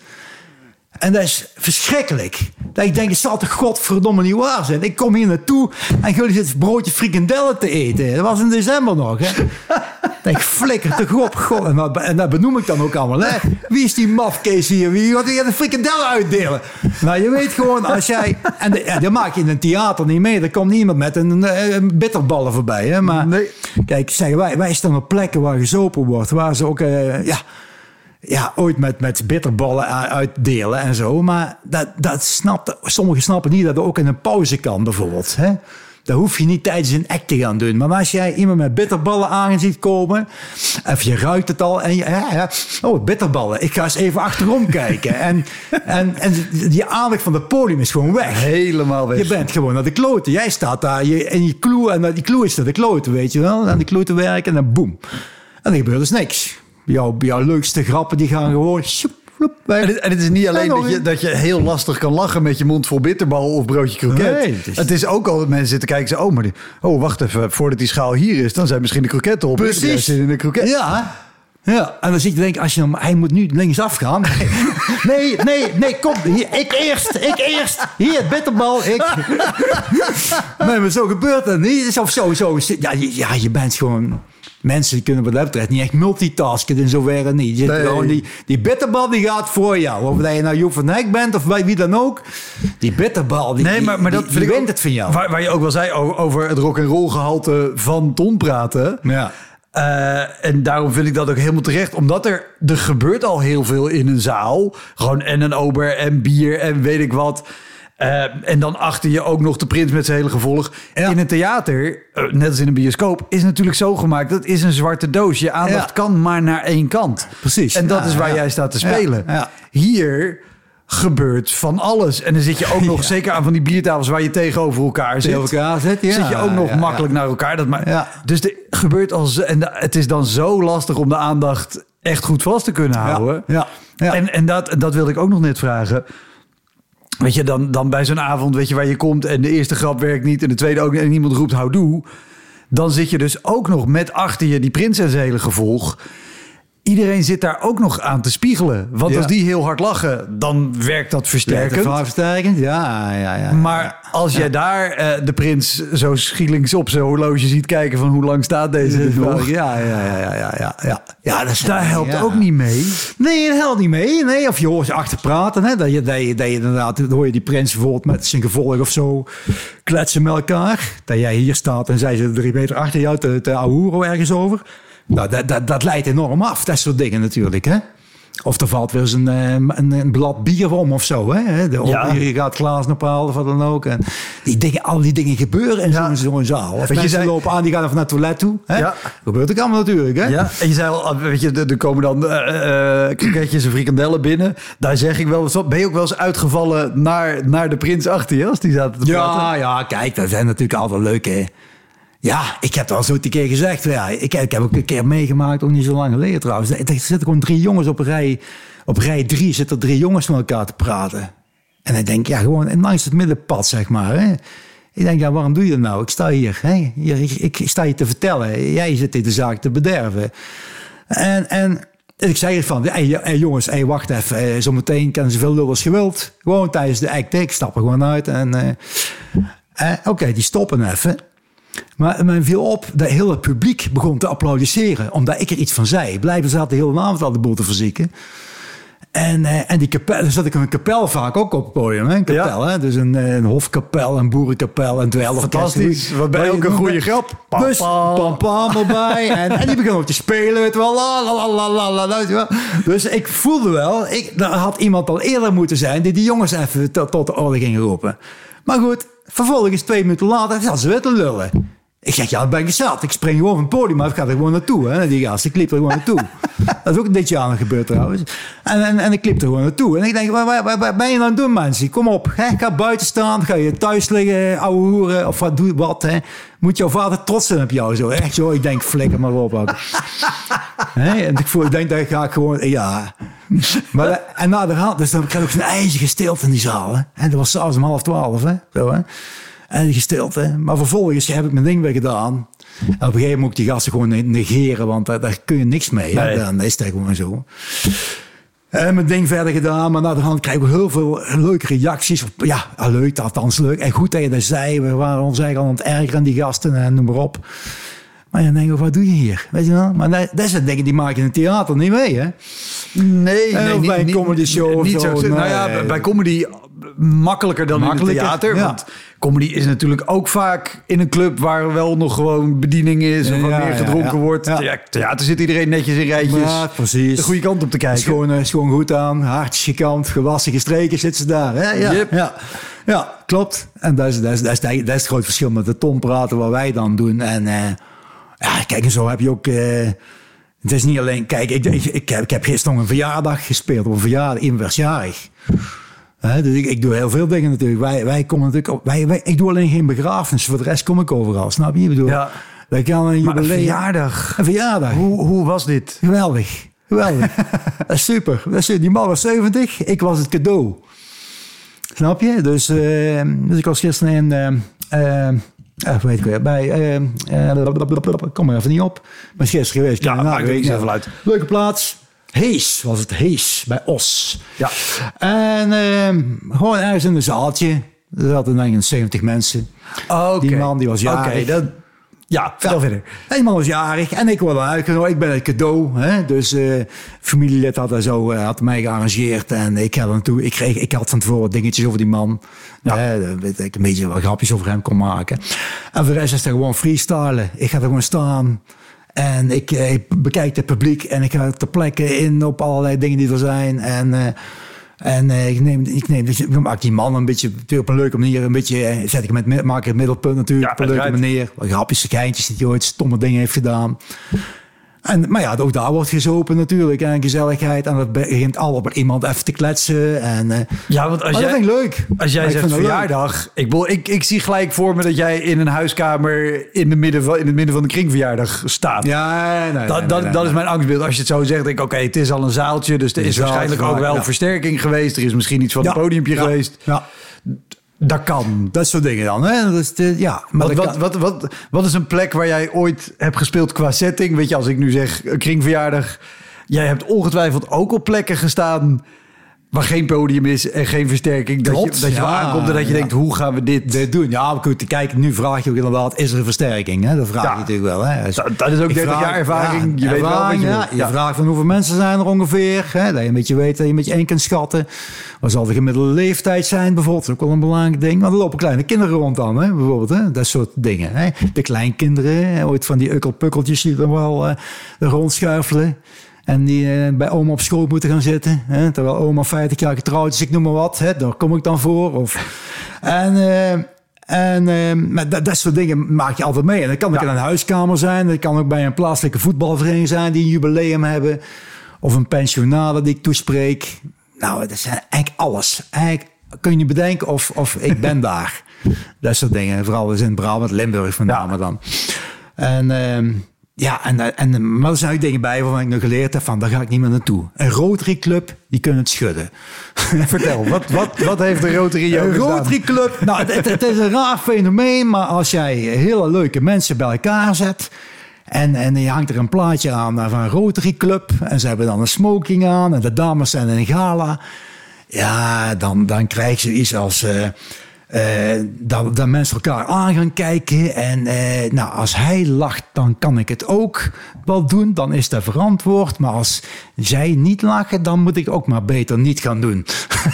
En dat is verschrikkelijk. Dat ik denk, het zal toch godverdomme niet waar zijn. Ik kom hier naartoe en jullie zitten broodje frikandellen te eten. Dat was in december nog, hè. Ik flikker toch op. God. En, dat, en dat benoem ik dan ook allemaal. Hè? Wie is die mafkees hier? Wie gaat hier de frikandellen uitdelen? Nou, je weet gewoon, als jij... En de, ja, dat maak je in een theater niet mee. Er komt niemand met een, een bitterballen voorbij. Hè? Maar nee. Kijk, zeg, wij, wij staan op plekken waar gezopen wordt. Waar ze ook... Uh, ja, ja, ooit met, met bitterballen uitdelen en zo. Maar dat, dat snapt, sommigen snappen niet dat er ook in een pauze kan, bijvoorbeeld. Hè? Dat hoef je niet tijdens een act te gaan doen. Maar als jij iemand met bitterballen aan ziet komen... of je ruikt het al en je... Ja, ja, oh, bitterballen. Ik ga eens even achterom kijken. En, en, en die aandacht van het podium is gewoon weg. Helemaal weg. Je bent gewoon naar de kloten. Jij staat daar je, en je clue... en die clue is naar de kloten, weet je wel. Aan de kloten werken en dan boem. En er gebeurt dus niks. Jouw, jouw leukste grappen die gaan gewoon... En het, en het is niet alleen dat je, dat je heel lastig kan lachen met je mond vol bitterbal of broodje kroket. Nee, het, is... het is ook al dat mensen zitten kijken en zeggen, oh, maar die, oh, wacht even, voordat die schaal hier is, dan zijn misschien de kroketten op. Precies. In de kroket. Ja. Ja, en dan zit je te denken, als je dan, hij moet nu linksaf gaan. Nee, nee, nee, kom, hier, ik eerst, ik eerst. Hier, bitterbal, ik. Nee, maar zo gebeurt het niet. Of zo, zo. Ja, ja, je bent gewoon... Mensen die kunnen wat dat betreft niet echt multitasken in zoverre niet. Je nee. gewoon die, die bitterbal die gaat voor jou. Of dat je nou Joep van Hek bent of wie dan ook. Die bitterbal die, nee, maar, maar dat die, die wint het van jou. Waar, waar je ook wel zei over, over het rock'n'roll gehalte van Ton praten. Ja. Uh, en daarom vind ik dat ook helemaal terecht. Omdat er, er gebeurt al heel veel in een zaal. Gewoon en een ober en bier en weet ik wat... Uh, en dan achter je ook nog de prins met zijn hele gevolg. Ja. In een theater, uh, net als in een bioscoop, is natuurlijk zo gemaakt. Dat is een zwarte doos. Je aandacht ja. kan maar naar één kant. Precies. En dat ja, is waar ja. jij staat te spelen. Ja. Ja. Hier gebeurt van alles. En dan zit je ook nog, ja. zeker aan van die biertafels waar je tegenover elkaar zit. elkaar zit, ja. Zit je ook nog ja, makkelijk ja. naar elkaar. Dat maar, ja. Dus er gebeurt al zo, en de, het is dan zo lastig om de aandacht echt goed vast te kunnen houden. Ja. Ja. Ja. En, en dat, dat wilde ik ook nog net vragen. Weet je, dan, dan bij zo'n avond, weet je, waar je komt en de eerste grap werkt niet en de tweede ook niet en niemand roept houdoe. dan zit je dus ook nog met achter je die prinses hele gevolg. Iedereen zit daar ook nog aan te spiegelen. Want ja. als die heel hard lachen, dan werkt dat versterkend. versterkend, ja, ja, ja. Maar als jij ja. daar uh, de prins zo schielings op zijn horloge ziet kijken van hoe lang staat deze er nog? Ja, ja, ja, ja, ja, ja, ja. ja dat daar helpt ja. ook niet mee. Nee, dat helpt niet mee. Nee, of je hoort ze achter praten. Hè? Dat je, dat je, dat je inderdaad, dan hoor je die prins bijvoorbeeld met zijn gevolg of zo kletsen met elkaar. Dat jij hier staat en zij zitten drie meter achter jou te, te ahoeren ergens over. Nou, dat, dat, dat leidt enorm af, dat soort dingen natuurlijk, hè. Of er valt weer eens een, een, een blad bier om of zo, hè. De ja. Je gaat glazen ophalen of wat dan ook. En die dingen, al die dingen gebeuren in ja. zo'n zaal. Of mensen zei... lopen aan, die gaan even naar het toilet toe. Hè? Ja. Gebeurt ook allemaal natuurlijk, hè. Ja. En je zei al, weet je, er komen dan uh, uh, kroketjes en frikandellen binnen. Daar zeg ik wel eens op. Ben je ook wel eens uitgevallen naar, naar de prins achter je, als die zaten te praten? Ja, ja, kijk, dat zijn natuurlijk altijd leuk, hè. Ja, ik heb het al zo een keer gezegd. Ja, ik, ik heb ook een keer meegemaakt, ook niet zo lang geleden trouwens. Er zitten gewoon drie jongens op rij. Op rij drie zitten drie jongens met elkaar te praten. En ik denk, ja, gewoon langs het middenpad, zeg maar. Hè. Ik denk, ja, waarom doe je dat nou? Ik sta hier, hè. hier ik, ik sta je te vertellen. Jij zit in de zaak te bederven. En, en ik zei het van, hey, hey, jongens, hey, wacht even. Eh, zometeen kan ze veel lullen als je wilt. Gewoon tijdens de act, ik stap er gewoon uit. En uh, uh, Oké, okay, die stoppen even. Maar mij viel op dat heel het publiek begon te applaudisseren. Omdat ik er iets van zei. Blijven zaten de hele avond al de boel te verzieken. En, uh, en die kapel, er zat ik een kapel vaak ook op het podium. Hè? Een kapel, ja. hè? Dus een, een hofkapel, een boerenkapel, een dweilorkest. Fantastisch. Wat ben je ook een goede grap. Pam, dus pam pam erbij. en, en die begon ook te spelen. Weet wel. La, la, la, la, la, la, la. Dus ik voelde wel, ik, er had iemand al eerder moeten zijn die die jongens even tot, tot de orde ging roepen. Maar goed, vervolgens twee minuten later zaten ze weer te lullen. Ik zeg, ja, dat ben ik gezet. Ik spring gewoon van het podium, maar ik ga er gewoon naartoe. Hè? Die gast, ik liep er gewoon naartoe. Dat is ook dit jaar nog gebeurd trouwens. En, en, en ik liep er gewoon naartoe. En ik denk, waar, waar, waar ben je nou aan het doen, mensen? Kom op, hè? Ga buiten staan. Ga je thuis liggen, ouwe hoeren. Of wat, doe wat, hè? Moet jouw vader trots zijn op jou zo. Echt zo, ik denk, flikker maar op. Hè? En ik, voel, ik denk, dat ga ik gewoon, ja... Maar, en na de hand, dus dan krijg ik ook zo'n ijzige stilte in die zaal. Hè? En dat was s'avonds om half twaalf, hè? Zo, hè? En gestilte. Maar vervolgens heb ik mijn ding weer gedaan. En op een gegeven moment moet ik die gasten gewoon negeren, want daar, daar kun je niks mee. Nee. Dan is het gewoon zo. En mijn ding verder gedaan, maar na de hand krijgen we heel veel leuke reacties. Ja, leuk, althans leuk. En goed dat je dat zei. We waren ons eigenlijk aan het ergeren aan die gasten en noem maar op. Maar dan denk ik, wat doe je hier? Weet je wel? Maar dat, dat zijn dingen die maken in het theater niet mee, hè? Nee, nee, niet, bij een comedy show niet zo. zo nee. Nou ja, bij comedy makkelijker dan makkelijker, in het theater. Ja. Want comedy is natuurlijk ook vaak in een club waar wel nog gewoon bediening is. Of ja, waar meer gedronken ja, ja. wordt. Ja. Ja, theater zit iedereen netjes in rijtjes. Ja, precies. De goede kant op te kijken. Schoon, uh, schoon goed aan, haartjes gekant, gewassen, gestreken zitten ze daar. Hè? Ja, yep. ja. ja, klopt. En dat is, dat, is, dat, is, dat is het groot verschil met de tonpraten wat wij dan doen. En uh, ja, kijk, en zo heb je ook... Uh, het is niet alleen... Kijk, ik, ik, ik, heb, ik heb gisteren nog een verjaardag gespeeld. Op een verjaardag, inversjarig. He, dus ik, ik doe heel veel dingen natuurlijk. Wij, wij komen natuurlijk op, wij, wij, ik doe alleen geen begrafenis. Voor de rest kom ik overal. Snap je? Ik bedoel, ja. Wij kan een, maar een verjaardag. Een verjaardag. Hoe, hoe was dit? Geweldig. Geweldig. Dat is super. Dat is, die man was zeventig. Ik was het cadeau. Snap je? Dus, uh, dus ik was gisteren in... Uh, uh, Even weet ik weer. Bij, uh, uh, kom maar even niet op. Maar gisteren geweest. Ja, maakt er niet zoveel uit. Leuke plaats. Hees was het. Hees bij Os. Ja. En uh, gewoon ergens in een zaaltje. Er zaten denk ik zeventig mensen. Oh, okay. Die man die was jarig. Okay, dat, ja, vertel ja. verder. Die man was jarig en ik word uitgenodigd. Ik ben het cadeau. Hè? Dus uh, familielid had, er zo, uh, had mij gearrangeerd. En ik had, naartoe, ik, kreeg, ik had van tevoren dingetjes over die man. Ja. Hè, dat ik een beetje wat grapjes over hem kon maken. En voor de rest is het gewoon freestylen. Ik ga er gewoon staan. En ik, ik bekijk het publiek. En ik ga ter plekke in op allerlei dingen die er zijn. En... Uh, En uh, ik, neem, ik, neem, ik maak die man een beetje op een leuke manier. Een beetje, zet ik met, maak ik het middelpunt natuurlijk. Ja, op een leuke rijdt. manier. Wat grapjes, geintjes die hij ooit stomme dingen heeft gedaan. En, maar ja, ook daar wordt gezopen natuurlijk. En gezelligheid. En dat begint al op iemand even te kletsen. En, uh, ja, want als jij, dat vind ik leuk. Als jij zegt verjaardag. Ik, ik, ik zie gelijk voor me dat jij in een huiskamer in, de midden van, in het midden van de kringverjaardag staat. Ja, nee, nee, dat, nee, dat, nee, dat nee. is mijn angstbeeld. Als je het zo zegt, denk ik, oké, okay, het is al een zaaltje. Dus er is waarschijnlijk ook wel ja. versterking geweest. Er is misschien iets van ja, het podiumpje ja, geweest. Ja. Dat kan, dat soort dingen dan. Hè? Dus de, ja, maar wat, wat, wat, wat, wat is een plek waar jij ooit hebt gespeeld qua setting? Weet je, als ik nu zeg een kringverjaardag. Jij hebt ongetwijfeld ook op plekken gestaan waar geen podium is en geen versterking. Dat Klopt, je, dat je ja, wel aankomt en dat je ja. denkt, hoe gaan we dit, dit doen? Ja, maar goed, kijk, nu vraag je ook inderdaad, is er een versterking? Hè? Dat vraag ja. je natuurlijk wel. Hè? Dus, dat, dat is ook dertig jaar ervaring. Ja, je ervaring, weet wel wat je ja, Je vraagt van hoeveel mensen zijn er ongeveer. Hè? Dat je een beetje weet, dat je een beetje één kunt schatten. Wat zal de gemiddelde leeftijd zijn bijvoorbeeld? Dat is ook wel een belangrijk ding. Want er lopen kleine kinderen rond dan, hè? Bijvoorbeeld. Hè? Dat soort dingen. Hè? De kleinkinderen, hè? Ooit van die ukkelpukkeltjes die er wel uh, rondschuifelen. En die uh, bij oma op schoot moeten gaan zitten. Hè? Terwijl oma vijftig jaar getrouwd is, ik noem maar wat. Hè? Daar kom ik dan voor. Of... en uh, en uh, maar dat, dat soort dingen maak je altijd mee. En dat kan ook ja. in een huiskamer zijn. Dat kan ook bij een plaatselijke voetbalvereniging zijn die een jubileum hebben. Of een pensionade die ik toespreek. Nou, dat zijn eigenlijk alles. Eigenlijk kun je niet bedenken of, of ik ben daar. Dat soort dingen. Vooral dus in Brabant, Limburg van name ja. dan. En... Uh, Ja, en, en, maar er zijn ook dingen bij waarvan ik nog geleerd heb van, daar ga ik niet meer naartoe. Een Rotary Club, die kunnen het schudden. Vertel, wat, wat, wat heeft de Rotary jou Een Rotary Club, nou, het, het is een raar fenomeen, maar als jij hele leuke mensen bij elkaar zet en, en je hangt er een plaatje aan van een Rotary Club en ze hebben dan een smoking aan en de dames zijn in een gala, ja, dan, dan krijg je iets als... Uh, Uh, dat, dat mensen elkaar aan gaan kijken. En uh, nou, als hij lacht, dan kan ik het ook wel doen. Dan is dat verantwoord. Maar als zij niet lachen, dan moet ik ook maar beter niet gaan doen.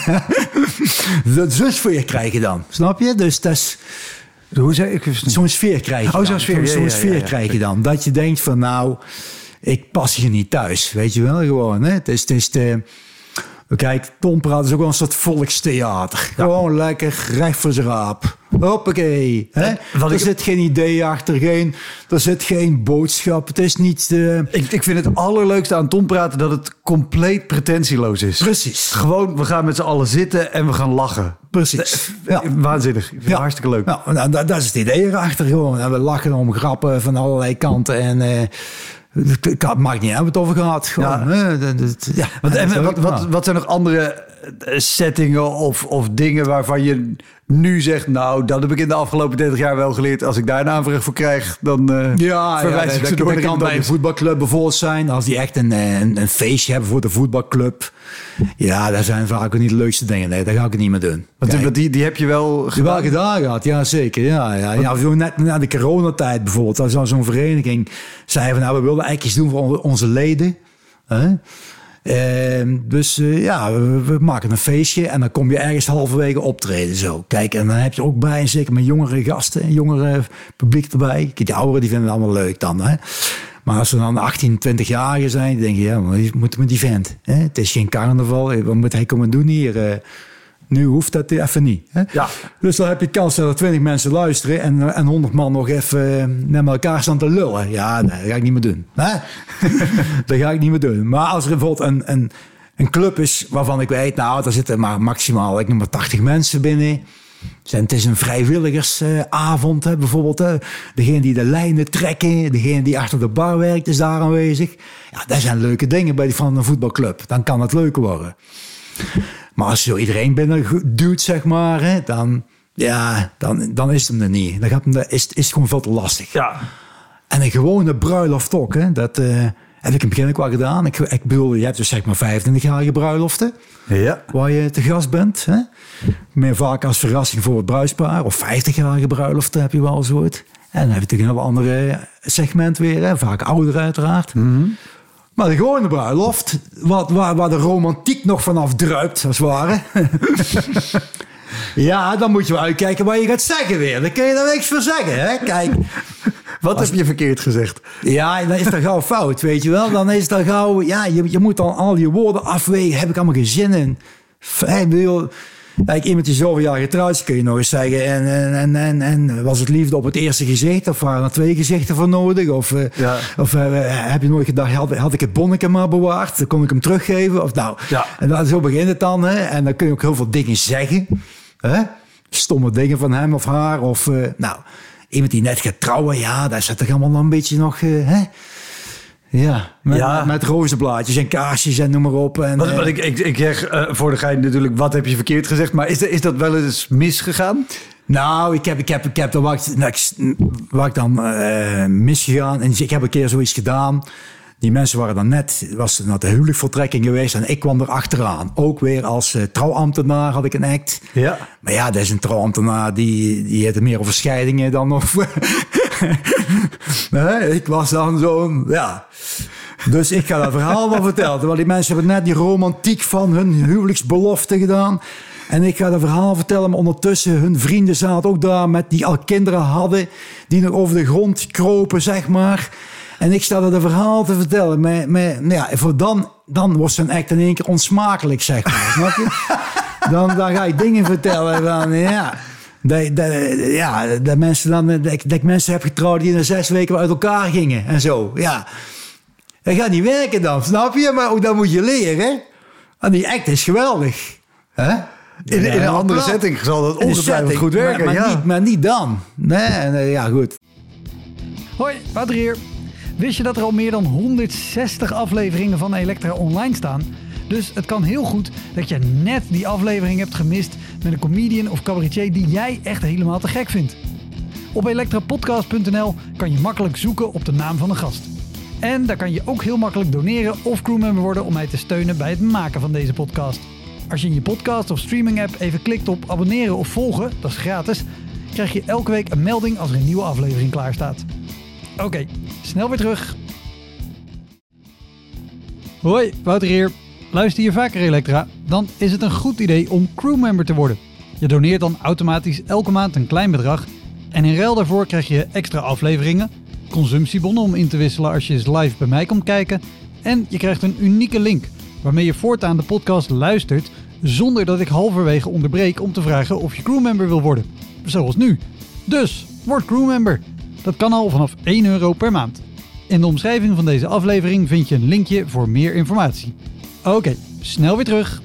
Zo'n sfeer krijg je dan. Snap je? Dus dat is... Hoe zei ik? Zo'n sfeer krijg je oh, zo'n sfeer, zo'n ja, ja, sfeer ja, ja. krijg je dan. Dat je denkt van nou, ik pas hier niet thuis. Weet je wel, gewoon. Hè? Het is, het is de... Kijk, Tompraat is ook wel een soort volkstheater. Ja. Gewoon lekker recht voor zijn raap. Hoppakee. Hè? Er ik... zit geen idee achter, geen, er zit geen boodschap. Het is niet... Uh... Ik, ik vind het allerleukste aan Tompraten dat het compleet pretentieloos is. Precies. Gewoon, we gaan met z'n allen zitten en we gaan lachen. Precies. Ja. Waanzinnig. Ik vind het ja. hartstikke leuk. Ja, nou, dat, dat is het idee erachter gewoon. En we lachen om grappen van allerlei kanten en... Uh, Het maakt niet uit wat het over gaat. Gewoon, ja. Hè? Dat, dat, ja. Want, en, wat, wat, wat zijn nog andere settingen of, of dingen waarvan je nu zegt... nou, dat heb ik in de afgelopen dertig jaar wel geleerd. Als ik daar een aanvraag voor krijg, dan uh, ja, verwijs ja, ik ze door. Dat kan bij een voetbalclub bijvoorbeeld zijn. Als die echt een, een, een feestje hebben voor de voetbalclub. Ja, dat zijn vaak ook niet de leukste dingen. Nee, dat ga ik het niet meer doen. Want die, die heb je wel gedaan? Wel gedaan gehad, ja zeker. Ja, ja. Ja, zo net na de coronatijd bijvoorbeeld. Als zo'n vereniging zei van... nou, we wilden eigenlijk iets doen voor onze leden. Huh? Uh, dus uh, ja, we, we maken een feestje en dan kom je ergens halverwege optreden zo. Kijk, en dan heb je ook bij, zeker met jongere gasten, jongere publiek erbij. Kijk, de ouderen die vinden het allemaal leuk dan. Hè? Maar als ze dan achttien, twintig-jarigen zijn, dan denk je, ja, maar je moet met die vent. Hè? Het is geen carnaval, wat moet hij komen doen hier? Uh, Nu hoeft dat even niet. Hè? Ja. Dus dan heb je kans dat er twintig mensen luisteren... en, en honderd man nog even naar elkaar staan te lullen. Ja, nee, dat ga ik niet meer doen. Hè? Dat ga ik niet meer doen. Maar als er bijvoorbeeld een, een, een club is waarvan ik weet... nou, daar zitten maar maximaal, ik noem maar tachtig mensen binnen... Het is een vrijwilligersavond, hè, bijvoorbeeld. Hè. Degene die de lijnen trekken, degene die achter de bar werkt, is daar aanwezig. Ja, dat zijn leuke dingen bij die van een voetbalclub. Dan kan het leuk worden. Maar als je zo iedereen binnen duwt, zeg maar, hè, dan, ja, dan, dan is het hem er niet. Dan gaat hem, is, is het gewoon veel te lastig. Ja. En een gewone bruiloft ook, hè, dat uh, heb ik in het begin ook wel gedaan. Ik, ik bedoel, je hebt dus zeg maar vijfentwintigjarige bruiloften, ja. waar je te gast bent. Hè? Meer vaak als verrassing voor het bruidspaar. Of vijftigjarige bruiloften heb je wel eens ooit. En dan heb je natuurlijk een heel ander segment weer, hè? Vaak ouder uiteraard. Mm-hmm. Maar de gewone bruiloft, wat, waar, waar de romantiek nog vanaf druipt, als het ware. Ja, dan moet je wel uitkijken wat je gaat zeggen weer. Dan kun je er niks voor zeggen, hè? Kijk. Wat als, heb je verkeerd gezegd? Ja, dan is dat gauw fout, weet je wel. Dan is dat gauw... Ja, je, je moet dan al je woorden afwegen. Heb ik allemaal geen zin in? Ik bedoel... Kijk, iemand die zoveel jaar getrouwd is, kun je nog eens zeggen. En, en, en, en was het liefde op het eerste gezicht? Of waren er twee gezichten voor nodig? Of, ja. of uh, heb je nooit gedacht, had, had ik het bonneke maar bewaard? Dan kon ik hem teruggeven? Of nou, ja. En dan, zo begint het dan. Hè? En dan kun je ook heel veel dingen zeggen. Hè? Stomme dingen van hem of haar. Of uh, nou, iemand die net gaat trouwen. Ja, daar zit toch allemaal nog een beetje nog... Uh, hè? Ja, met, ja. met, met rozenblaadjes en kaarsjes en noem maar op. En, wat, wat ik, ik, ik zeg uh, voor de gein natuurlijk, wat heb je verkeerd gezegd? Maar is, de, is dat wel eens misgegaan? Nou, ik heb, ik heb, ik heb er waar ik, waar ik dan uh, misgegaan. En ik heb een keer zoiets gedaan. Die mensen waren dan net, was naar de huwelijksvoltrekking geweest. En ik kwam er achteraan. Ook weer als uh, trouwambtenaar had ik een act. Ja. Maar ja, dat is een trouwambtenaar die, die heeft meer over scheidingen dan over... nee, ik was dan zo'n, ja... Dus ik ga dat verhaal wel vertellen. Terwijl die mensen hebben net die romantiek van hun huwelijksbelofte gedaan. En ik ga dat verhaal vertellen, maar ondertussen hun vrienden zaten ook daar met die al kinderen hadden, die nog over de grond kropen, zeg maar. En ik sta dat een verhaal te vertellen. Met, met, ja, voor dan, dan was zijn act in één keer onsmakelijk, zeg maar. Snap je? Dan, dan ga ik dingen vertellen van, ja... Dat, dat, ja, dat mensen dan, dat, dat ik mensen heb getrouwd die na zes weken uit elkaar gingen en zo. Ja, dat gaat niet werken dan, snap je? Maar ook dat moet je leren. En die act is geweldig. Hè? In, in een andere setting zal dat ongetwijfeld goed werken. Maar, maar, ja. niet, maar niet dan. Nee, nee, ja, goed. Hoi, Wouter hier. Wist je dat er al meer dan honderdzestig afleveringen van Elektra online staan? Dus het kan heel goed dat je net die aflevering hebt gemist met een comedian of cabaretier die jij echt helemaal te gek vindt. Op elektrapodcast punt n l kan je makkelijk zoeken op de naam van de gast. En daar kan je ook heel makkelijk doneren of crewmember worden om mij te steunen bij het maken van deze podcast. Als je in je podcast of streaming app even klikt op abonneren of volgen, dat is gratis, krijg je elke week een melding als er een nieuwe aflevering klaar staat. Oké, okay, snel weer terug. Hoi, Wouter hier. Luister je vaker Elektra? Dan is het een goed idee om crewmember te worden. Je doneert dan automatisch elke maand een klein bedrag en in ruil daarvoor krijg je extra afleveringen, consumptiebonnen om in te wisselen als je eens live bij mij komt kijken en je krijgt een unieke link waarmee je voortaan de podcast luistert zonder dat ik halverwege onderbreek om te vragen of je crewmember wil worden. Zoals nu. Dus, word crewmember. Dat kan al vanaf één euro per maand. In de omschrijving van deze aflevering vind je een linkje voor meer informatie. Oké, okay, snel weer terug.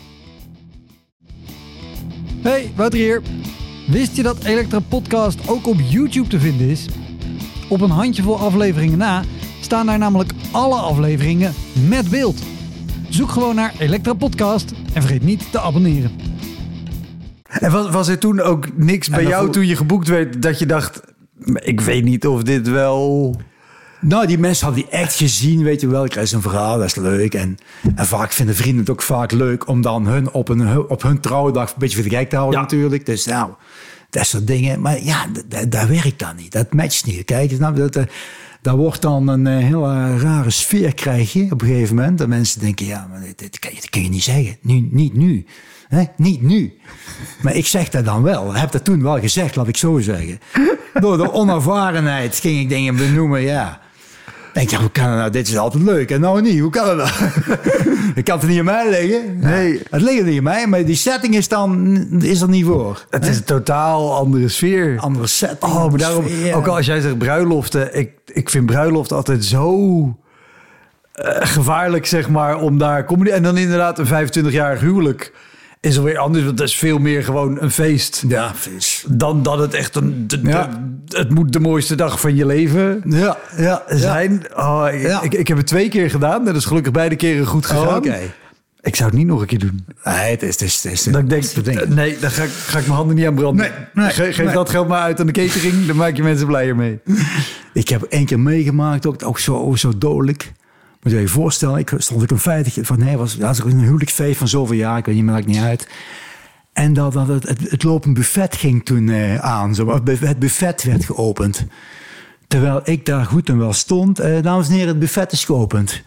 Hey, Wouter hier. Wist je dat Elektra Podcast ook op YouTube te vinden is? Op een handjevol afleveringen na staan daar namelijk alle afleveringen met beeld. Zoek gewoon naar Elektra Podcast en vergeet niet te abonneren. En was, was er toen ook niks bij jou vo- toen je geboekt werd dat je dacht, ik weet niet of dit wel... Nou, die mensen hadden die echt gezien, weet je wel. Ik krijg een verhaal, dat is leuk. En, en vaak vinden vrienden het ook vaak leuk om dan hun op, een, op hun trouwdag een beetje voor de gek te houden, ja. natuurlijk. Dus nou, dat soort dingen. Maar ja, dat, dat werkt dan niet. Dat matcht niet. Kijk, nou, dat, dat, dat wordt dan een hele rare sfeer krijg je op een gegeven moment. Dat mensen denken, ja, maar dit, dit, kan, je, dit kan je niet zeggen. Nu, niet nu. He? Niet nu. Maar ik zeg dat dan wel. Ik heb dat toen wel gezegd, laat ik zo zeggen. Door de onervarenheid ging ik dingen benoemen, ja. Denk je, hoe kan het nou? Dit is altijd leuk. En nou niet, hoe kan het nou? Ik kan het niet aan mij liggen. Nee. Ja, het ligt er niet aan mij, maar die setting is dan is er niet voor. Het is een totaal andere sfeer. Andere setting. Oh, maar daarom, sfeer. Ook al als jij zegt bruiloften, ik, ik vind bruiloften altijd zo uh, gevaarlijk, zeg maar, om daar comedy. En dan inderdaad een vijfentwintigjarig huwelijk is alweer anders, want dat is veel meer gewoon een feest. Ja, feest. Dan dat het echt een... De, ja. de, het moet de mooiste dag van je leven ja, ja, zijn. Ja. Oh, ik, ja. ik, ik heb het twee keer gedaan. Dat is gelukkig beide keren goed gegaan. Oh, okay. Ik zou het niet nog een keer doen. Nee, het is... Het is, het is dat ik denk, nee, daar ga ik, ga ik mijn handen niet aan branden. Nee, nee, Ge, geef nee. dat geld maar uit aan de catering. Dan maak je mensen blijer mee. Ik heb één keer meegemaakt, ook, ook zo, zo dodelijk. Moet je je voorstellen, ik stond ik een veilig van nee, was, was een huwelijksfeest van zoveel jaar, ik weet niet, maakt niet uit. En dat, dat het, het, het lopend buffet ging toen uh, aan, zo, het buffet werd geopend. Terwijl ik daar goed en wel stond, uh, dames en heren, het buffet is geopend.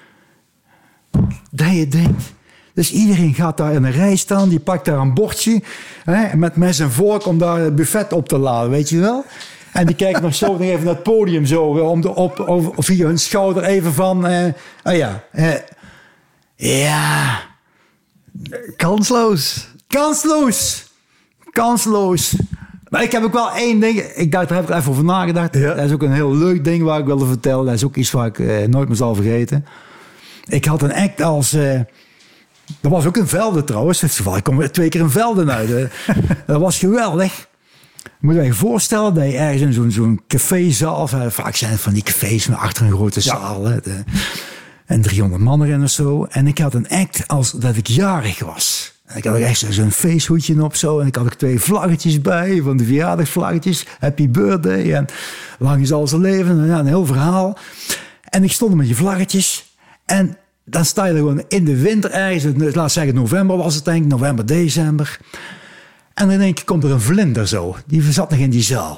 Dat je denkt, dus iedereen gaat daar in een rij staan, die pakt daar een bordje, hè, met mes en vork om daar het buffet op te laden, weet je wel? En die kijken nog zo nog even naar het podium zo, om de, op, of, of via hun schouder even van, uh, oh ja, uh, ja, kansloos. Kansloos. Kansloos. Maar ik heb ook wel één ding, ik dacht, daar heb ik even over nagedacht. Ja. Dat is ook een heel leuk ding waar ik wilde vertellen. Dat is ook iets waar ik uh, nooit meer zal vergeten. Ik had een act als... Uh, dat was ook in Velden trouwens. Ik kom twee keer in Velden uit. Uh, dat was geweldig. moet je je voorstellen dat je ergens in zo'n, zo'n cafézaal... Vaak zijn het van die cafés met achter een grote zaal. Ja. Hè, de, en driehonderd man erin of zo. En ik had een act als dat ik jarig was. En ik had ook echt zo'n feesthoedje op zo. En ik had ook twee vlaggetjes bij. Van de verjaardagsvlaggetjes. Happy birthday. En lang is al zijn leven. En ja, een heel verhaal. En ik stond met die vlaggetjes. En dan sta je er gewoon in de winter ergens. Laat zeggen november was het denk ik. November, december. En dan denk ik, komt er een vlinder zo. Die zat nog in die zaal.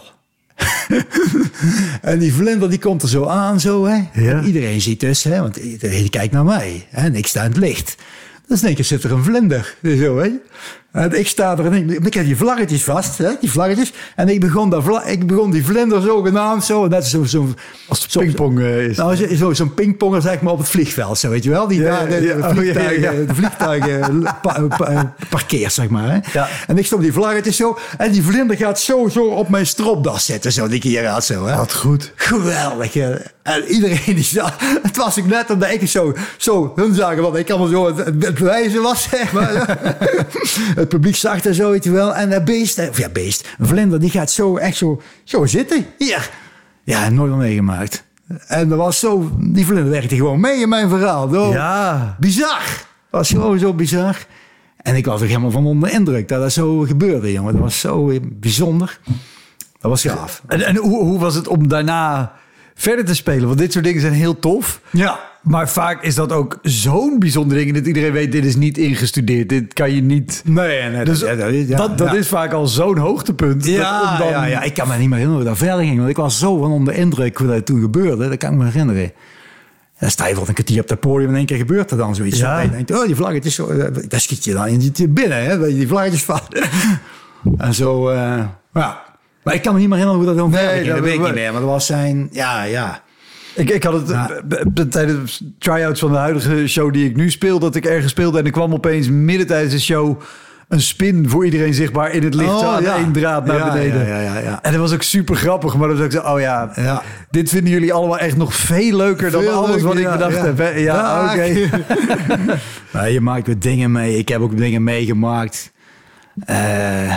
En die vlinder die komt er zo aan. Zo, hè? Ja. En iedereen ziet dus. Hè? Want iedereen kijkt naar mij. Hè? En ik sta in het licht. Dus denk ik, zit er een vlinder. Zo, hè? En ik sta er en ik, ik heb die vlaggetjes vast, hè? Die vlaggetjes. En ik begon, dat vla, ik begon die vlinder zogenaamd zo. Net zo, zo, als het pingpong uh, is. Nou, zo, zo, zo'n pingponger zeg maar op het vliegveld, zo weet je wel. Die ja, daar de, ja, de vliegtuigen, ja, ja. de vliegtuigen pa, pa, parkeert, zeg maar. Hè? Ja. En ik stond die vlaggetjes zo. En die vlinder gaat zo, zo op mijn stropdas zitten. Zo, die keer uit zo. Hè? Wat goed. Geweldig. Hè? En iedereen die zag, het was ook net omdat ik zo, zo hun zagen, want ik kan wel zo het, het bewijzen was, zeg maar. Het publiek zag er zo, weet je wel. En dat beest, of ja, beest, een vlinder, die gaat zo, echt zo, zo zitten. Hier. Ja, nooit al meegemaakt. En dat was zo, die vlinder werkte gewoon mee in mijn verhaal. Zo. Ja. Bizar. Dat was gewoon zo bizar. En ik was er helemaal van onder indruk dat dat zo gebeurde, jongen. Dat was zo bijzonder. Dat was gaaf. En, en hoe, hoe was het om daarna verder te spelen? Want dit soort dingen zijn heel tof. Ja. Maar vaak is dat ook zo'n bijzonder ding. Dat iedereen weet, dit is niet ingestudeerd. Dit kan je niet... Nee, nee. Dus ja, ja, dat, dat ja. is vaak al zo'n hoogtepunt. Ja, dat, dan... ja, ja, ik kan me niet meer herinneren hoe dat verder ging. Want ik was zo van onder indruk hoe dat toen gebeurde. Dat kan ik me herinneren. Dan sta je voor een kwartier op dat podium en in één keer gebeurt er dan zoiets. Ja. En je denkt, oh, die vlaggetjes, zo, daar schiet je dan in binnen. Hè, dat je die vlaggetjes vat. En zo, uh, ja. Maar ik kan me niet meer herinneren hoe dat dan nee, verder ging. Dat, dat weet ik we... niet meer. Maar dat was zijn, ja, ja. Ik, ik had het ja. tijdens de try-outs van de huidige show die ik nu speel, dat ik ergens speelde en er kwam opeens midden tijdens de show een spin voor iedereen zichtbaar in het licht. Oh, zo aan ja. één draad naar ja, beneden. Ja, ja, ja, ja. En dat was ook super grappig. Maar dan zei ik zo, oh ja, ja, dit vinden jullie allemaal echt nog veel leuker veel dan alles leuker, wat ik bedacht ja. heb. Hè? Ja, ja oké. Okay. Nou, je maakt weer dingen mee. Ik heb ook dingen meegemaakt. Uh,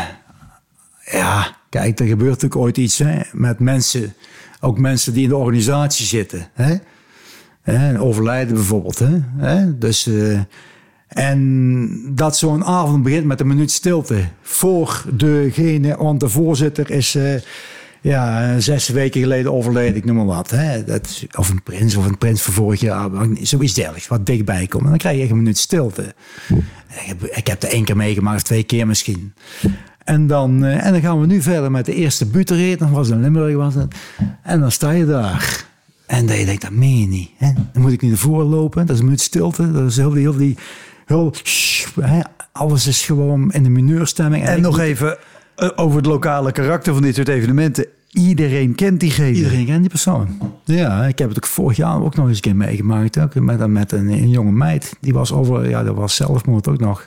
ja, kijk, er gebeurt natuurlijk ooit iets hè, met mensen. Ook mensen die in de organisatie zitten. Hè? Hè, overlijden bijvoorbeeld. Hè? Hè? Dus... Uh, En dat zo'n avond begint met een minuut stilte voor degene, want de voorzitter is uh, ja, zes weken geleden overleden, ik noem maar wat. Hè? Dat, of een prins of een prins van vorig jaar, zoiets dergelijks, wat dichtbij komt. En dan krijg je echt een minuut stilte. Ik heb, ik heb er één keer meegemaakt, twee keer misschien. En dan, uh, en dan gaan we nu verder met de eerste buterrit, dan was het in Limburg. Was het. En dan sta je daar. En dan je denkt, dat meen je niet. Hè? Dan moet ik niet naar voren lopen, dat is een minuut stilte, dat is heel die... Heel die Heel, shh, hè, alles is gewoon in de mineurstemming. En, en nog moet... even uh, over het lokale karakter van dit soort evenementen. Iedereen kent diegene. Iedereen kent die persoon. Ja, ik heb het ook vorig jaar ook nog eens een keer meegemaakt. Ook met, met een, een jonge meid. Die was over, ja, dat was zelfmoord ook nog.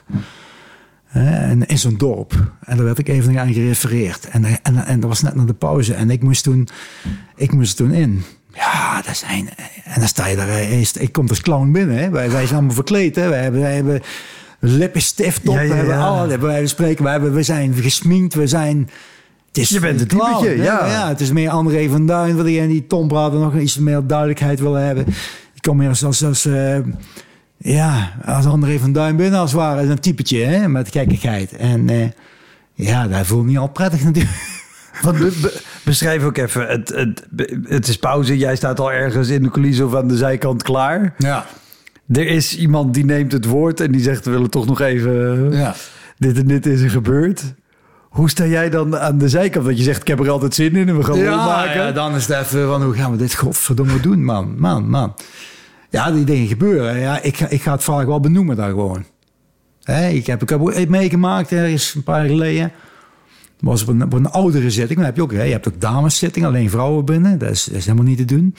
En in zo'n dorp. En daar werd ik even aan gerefereerd. En, en, en dat was net na de pauze. En ik moest toen, ik moest toen in. Ja, dat zijn... En dan sta je daar... Ik kom als clown binnen. Hè. Wij, wij zijn allemaal verkleed. Hè. Wij hebben, wij hebben lippenstift op. Ja, ja, ja. We hebben alle... Wij spreken, wij hebben, we zijn gesminkt. We zijn... Het is je bent een typetje, ja. ja. Het is meer André van Duin. Wil die, die Tom Brader nog iets meer duidelijkheid willen hebben. Ik kom meer als... als, als uh, ja, als André van Duin binnen als het ware. Een typetje, hè, met gekkigheid. En uh, ja, dat voelt niet al prettig natuurlijk. Want be, be, beschrijf ook even, het, het, het is pauze, jij staat al ergens in de coulissen of aan de zijkant klaar. Ja. Er is iemand die neemt het woord en die zegt, we willen toch nog even, ja. dit en dit is er gebeurd. Hoe sta jij dan aan de zijkant? Want je zegt, ik heb er altijd zin in en we gaan ja, het maken. Ja, dan is het even van, hoe gaan we dit godverdomme doen, man, man, man. Ja, die dingen gebeuren. Ja, ik, ik ga het vaak wel benoemen daar gewoon. Hè, ik, heb, ik heb ook meegemaakt ergens een paar jaar geleden. Was op een, op een oudere zitting. Dan heb je ook, hè, je hebt ook dameszitting, alleen vrouwen binnen. Dat is, dat is helemaal niet te doen.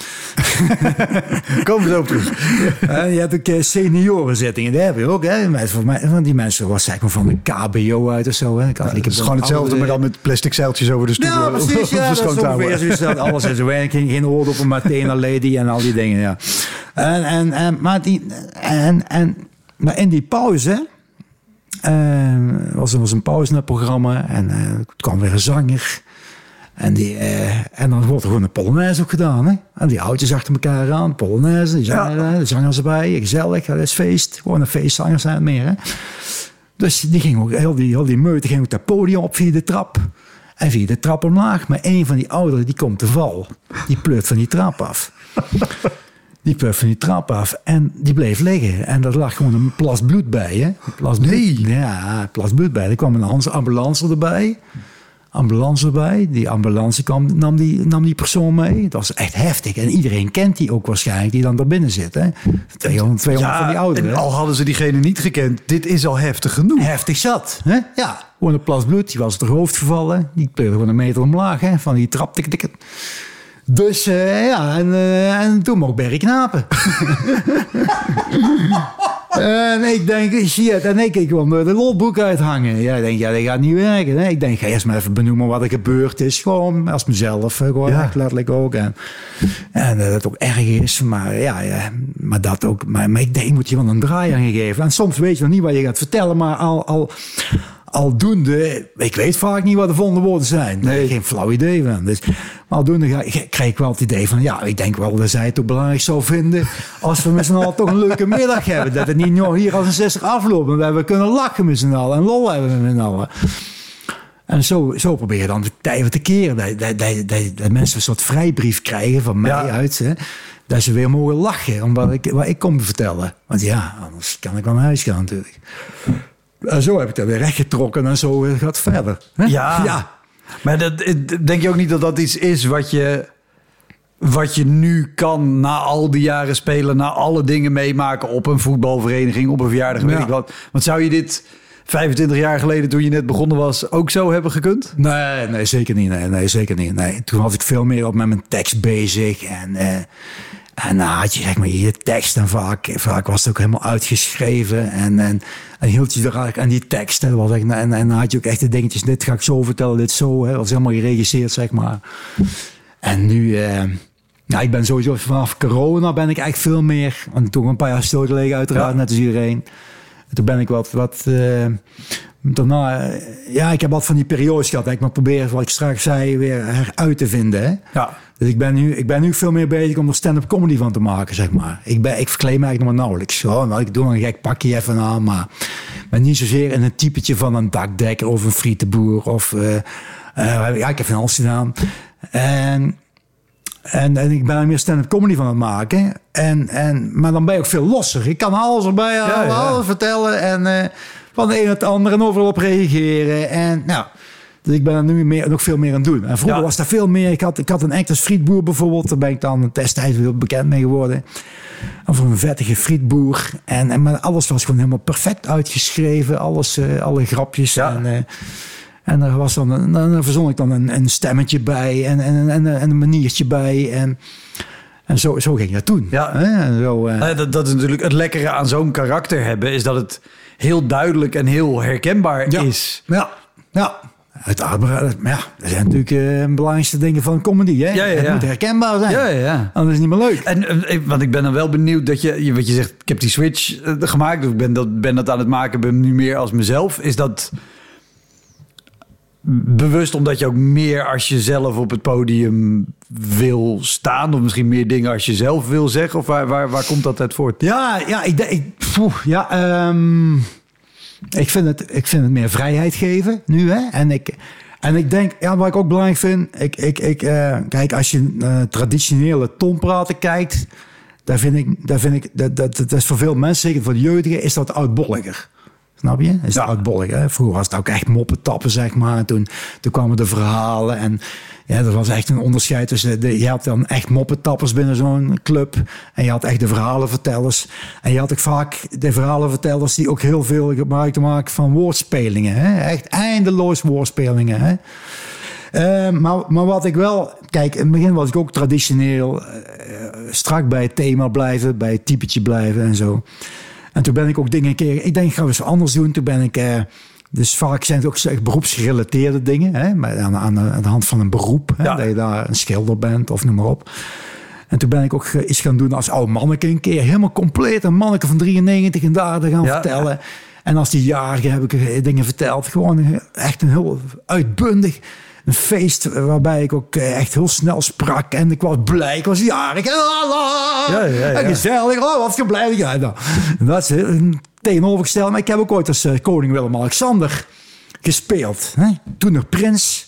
Komen we zo op terug. En je hebt ook seniorenzittingen. Daar heb je ook. Hè. Voor mij, van die mensen was zeg maar van de K B O uit of zo. Hè. Ja, het is gewoon hetzelfde, oude... maar dan met plastic zeiltjes over de stoel. Ja, precies. Ja, dat is ongeveer zoiets. Dat alles is er. Geen, geen oordoppen, maar Tena Lady en al die dingen. Ja. En, en, en, maar, die, en, en, maar in die pauze... Uh, was, er was een pauze naar het programma en uh, er kwam weer een zanger. En, die, uh, en dan wordt er gewoon een Polonaise ook gedaan. Hè? En die oudjes achter elkaar aan, Polonaise, die zangen, ja. de zangers erbij, gezellig, dat is feest. Gewoon een feestzangers zijn het meer. Hè? Dus die ging ook, heel die, heel die meute ging ook dat podium op via de trap. En via de trap omlaag. Maar een van die ouderen, die komt te val. Die pleurt van die trap af. Die pleurt van die trap af. En die bleef liggen. En er lag gewoon een plas bloed bij. Hè? Een plas bloed. Nee. Ja, een plas bloed bij. Er kwam een ambulance erbij. Ambulance erbij. Die ambulance kwam, nam, die, nam die persoon mee. Dat was echt heftig. En iedereen kent die ook waarschijnlijk, die dan daar binnen zit. Hè? tweehonderd, tweehonderd ja, van die ouderen. En al hadden ze diegene niet gekend, dit is al heftig genoeg. Heftig zat. Hè? Ja, gewoon een plas bloed. Die was op haar hoofd gevallen. Die pleurde gewoon een meter omlaag. Hè? Van die trap. Tik, tik. Dus uh, ja, en, uh, en toen mocht Berry knapen. En ik denk, shit, en ik, ik kwam de lolboek uithangen. Ja, ik denk, ja, dat gaat niet werken. Hè? Ik denk, ga eerst maar even benoemen wat er gebeurd is. Gewoon als mezelf, gewoon ja. echt letterlijk ook. En, en dat het ook erg is, maar ja, ja maar dat ook. Maar, maar ik denk, ik moet je wel een draai aan geven. En soms weet je nog niet wat je gaat vertellen, maar al... al Aldoende, ik weet vaak niet wat de volgende woorden zijn. Nee. Ik heb geen flauw idee van. Dus, maar aldoende ga, krijg ik wel het idee van... ja, ik denk wel dat zij het ook belangrijk zou vinden... als we met z'n allen toch een leuke middag hebben. Dat het niet nog hier als een zestig afloopt... maar dat we kunnen lachen met z'n allen en lol hebben met z'n allen. En zo, zo probeer je dan de tijden te keren. Dat, dat, dat, dat, dat mensen een soort vrijbrief krijgen van mij ja. uit... Hè, dat ze weer mogen lachen om wat ik, wat ik kom te vertellen. Want ja, anders kan ik wel naar huis gaan natuurlijk. En zo heb ik dat weer rechtgetrokken en zo gaat het verder. Hè? Ja, ja, maar dat, denk je ook niet dat dat iets is wat je, wat je nu kan na al die jaren spelen, na alle dingen meemaken op een voetbalvereniging, op een verjaardag, weet ja. ik wat. Want zou je dit vijfentwintig jaar geleden, toen je net begonnen was, ook zo hebben gekund? Nee, nee zeker niet. Nee, nee, zeker niet. Nee. Toen was ik veel meer op met mijn tekst bezig en... Uh, En dan had je zeg maar je tekst en vaak, vaak was het ook helemaal uitgeschreven. En, en, en hield je er aan die tekst. Hè. Was echt, en, en dan had je ook echt de dingetjes, dit ga ik zo vertellen, dit zo. Hè. Dat was helemaal geregisseerd, zeg maar. En nu, eh, nou, ik ben sowieso vanaf corona ben ik eigenlijk veel meer... Want toen een paar jaar stilgelegen uiteraard, ja. net als iedereen. En toen ben ik wat... wat uh, daarna, ja, ik heb wat van die periodes gehad. Ik maar probeer, wat ik straks zei, weer heruit te vinden. Hè. Ja. Dus ik ben, nu, ik ben nu veel meer bezig om er stand-up comedy van te maken, zeg maar. Ik, ben, ik verkleed me eigenlijk nog maar nauwelijks. Zo, nou, ik doe een gek pakje even aan, maar, maar niet zozeer in een typetje van een dakdekker of een frietenboer. Of, uh, uh, ja, ik heb van alles gedaan. En, en, en ik ben er meer stand-up comedy van aan het maken. En, en, maar dan ben je ook veel losser. Ik kan alles erbij halen, ja, ja. alles vertellen en uh, van de een het ander en overal op reageren. En nou... Dus ik ben er nu meer, nog veel meer aan het doen. En vroeger ja. was dat veel meer. Ik had, ik had een echte frietboer bijvoorbeeld. Daar ben ik dan destijds heel bekend mee geworden. Of een vettige frietboer. En, en, maar alles was gewoon helemaal perfect uitgeschreven. Alles, uh, alle grapjes. Ja. En, uh, en er was dan, een, dan verzon ik dan een, een stemmetje bij. En, en, en, en een maniertje bij. En, en zo, zo ging dat toen. Ja. En zo, uh, dat, dat is natuurlijk het lekkere aan zo'n karakter hebben. Is dat het heel duidelijk en heel herkenbaar ja. is. Ja, ja. Het, maar ja, dat zijn natuurlijk uh, de belangrijkste dingen van comedy. Hè? Ja, ja, ja. Het moet herkenbaar zijn. Ja, ja, ja. Anders is het niet meer leuk. En, want ik ben dan wel benieuwd dat je, wat je zegt, ik heb die switch uh, gemaakt. Dus ik ben dat, ben dat aan het maken, ben nu meer als mezelf. Is dat bewust omdat je ook meer als je zelf op het podium wil staan? Of misschien meer dingen als je zelf wil zeggen? Of waar, waar, waar komt dat uit voort? Ja, ja, ik denk... Ja, um... Ik vind, het, ik vind het meer vrijheid geven nu. Hè? En, ik, en ik denk, ja, wat ik ook belangrijk vind... Ik, ik, ik, uh, kijk, als je uh, traditionele tonpraten kijkt... Daar vind ik, daar vind ik dat, dat, dat is voor veel mensen, zeker voor de jeugdigen... is dat oudbolliger. Snap je? Is dat ja. oudbolliger. Vroeger was het ook echt moppetappen, zeg maar. En toen, toen kwamen de verhalen en... Ja, er was echt een onderscheid tussen... De, je had dan echt moppetappers binnen zo'n club. En je had echt de verhalenvertellers. En je had ook vaak de verhalenvertellers... die ook heel veel gebruik te maken van woordspelingen. Hè? Echt eindeloos woordspelingen. Hè? Uh, maar, maar wat ik wel... Kijk, in het begin was ik ook traditioneel... Uh, strak bij het thema blijven. Bij het typetje blijven en zo. En toen ben ik ook dingen een keer... Ik denk, ik ga eens anders doen. Toen ben ik... Uh, Dus vaak zijn het ook echt beroepsgerelateerde dingen. Hè? Maar aan, aan, aan de hand van een beroep. Hè? Ja. Dat je daar een schilder bent of noem maar op. En toen ben ik ook iets gaan doen als oud manneke een keer. Helemaal compleet. Een manneke van drieënnegentig en daar te gaan ja. vertellen. En als die jarige heb ik dingen verteld. Gewoon echt een heel uitbundig een feest waarbij ik ook echt heel snel sprak. En ik was blij, ik was jarig. Ja, ja, ja. En gezellig, oh, wat je blij. Ja, nou, dat is een tegenovergesteld. Maar ik heb ook ooit als uh, koning Willem-Alexander gespeeld. Hè? Toen nog prins.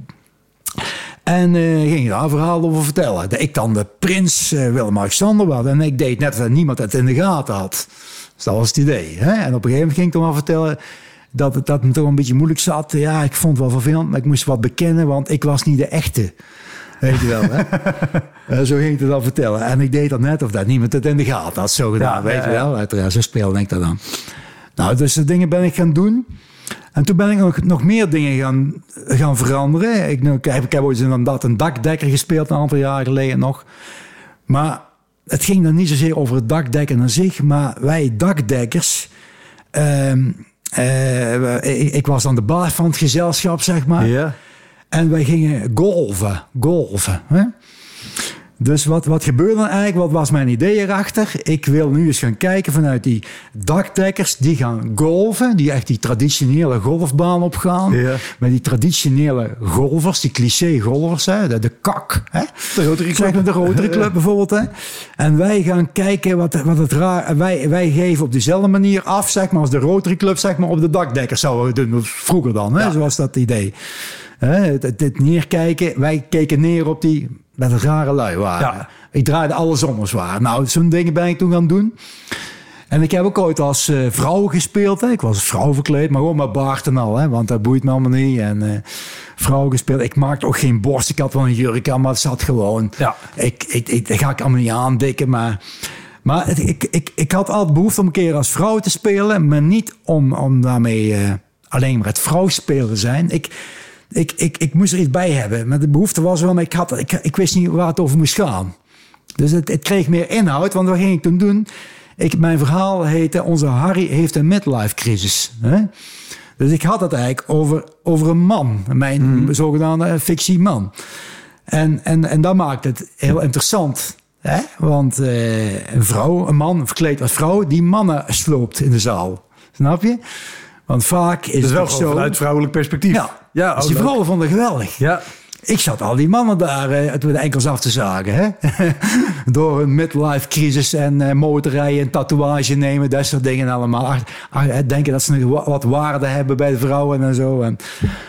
En uh, ging je daar een verhaal over vertellen. Dat ik dan de prins uh, Willem-Alexander was. En ik deed net dat niemand het in de gaten had. Dus dat was het idee. Hè? En op een gegeven moment ging ik dan wel vertellen dat het dat me toch een beetje moeilijk zat. Ja, ik vond het wel vervelend, maar ik moest wat bekennen, want ik was niet de echte. Weet je wel, hè? uh, zo ging ik het dan vertellen. En ik deed dat net of dat niemand het in de gaten had zo gedaan. Ja, weet ja, je wel, uiteraard. Zo speelde ik dat dan. Nou, dus de dingen ben ik gaan doen. En toen ben ik nog, nog meer dingen gaan, gaan veranderen. Ik, ik, heb, ik heb ooit inderdaad een dakdekker gespeeld, een aantal jaar geleden nog. Maar het ging dan niet zozeer over het dakdekken aan zich, maar wij dakdekkers. Uh, uh, ik, ik was dan de baas van het gezelschap, zeg maar. Ja. En wij gingen golven. golven hè? Dus wat, wat gebeurde dan eigenlijk? Wat was mijn idee erachter? Ik wil nu eens gaan kijken vanuit die dakdekkers die gaan golven, die echt die traditionele golfbaan opgaan. Ja. Met die traditionele golfers, die cliché golfers, hè? De, de kak. Hè? De Rotary Club. De Rotary Club bijvoorbeeld. Hè? En wij gaan kijken wat, wat het raar... Wij, wij geven op dezelfde manier af, zeg maar, als de Rotary Club, zeg maar, op de dakdekkers zouden doen. Vroeger dan, hè? Ja. Zo was dat idee. Hè? Het, het, het neerkijken. Wij keken neer op die... Met een rare lui waren. Ja. Ik draaide alle zomers waar. Nou, zo'n dingen ben ik toen gaan doen. En ik heb ook ooit als uh, vrouw gespeeld. Hè. Ik was als vrouw verkleed, maar gewoon met baard en al. Hè, want dat boeit me allemaal niet. En uh, vrouw gespeeld. Ik maakte ook geen borst. Ik had wel een jurk aan, maar het zat gewoon. Ja. Ik, ik, ik, dat ga ik allemaal niet aandikken. Maar, maar het, ik, ik, ik had altijd behoefte om een keer als vrouw te spelen. Maar niet om, om daarmee uh, alleen maar het vrouwspelen te zijn. Ik... Ik, ik, ik moest er iets bij hebben. Maar de behoefte was wel, maar ik, had, ik, ik wist niet waar het over moest gaan. Dus het, het kreeg meer inhoud. Want wat ging ik toen doen? Ik, mijn verhaal heette Onze Harry heeft een midlife crisis. Hè? Dus ik had het eigenlijk over, over een man. Mijn mm. zogenaamde fictieman. En, en, en dat maakt het heel interessant. Hè? Want uh, een vrouw, een man verkleed als vrouw, die mannen sloopt in de zaal. Snap je? Want vaak is het wel het zo vanuit vrouwelijk perspectief. Ja, ja dus die vrouwen vonden het geweldig. Ja. Ik zat al die mannen daar uh, uit de enkels af te zagen. Hè? Door een midlife crisis en uh, motorrijden en tatoeage nemen. Dat soort dingen allemaal. Ach, ach, denken dat ze nog wat waarde hebben bij de vrouwen en zo. En,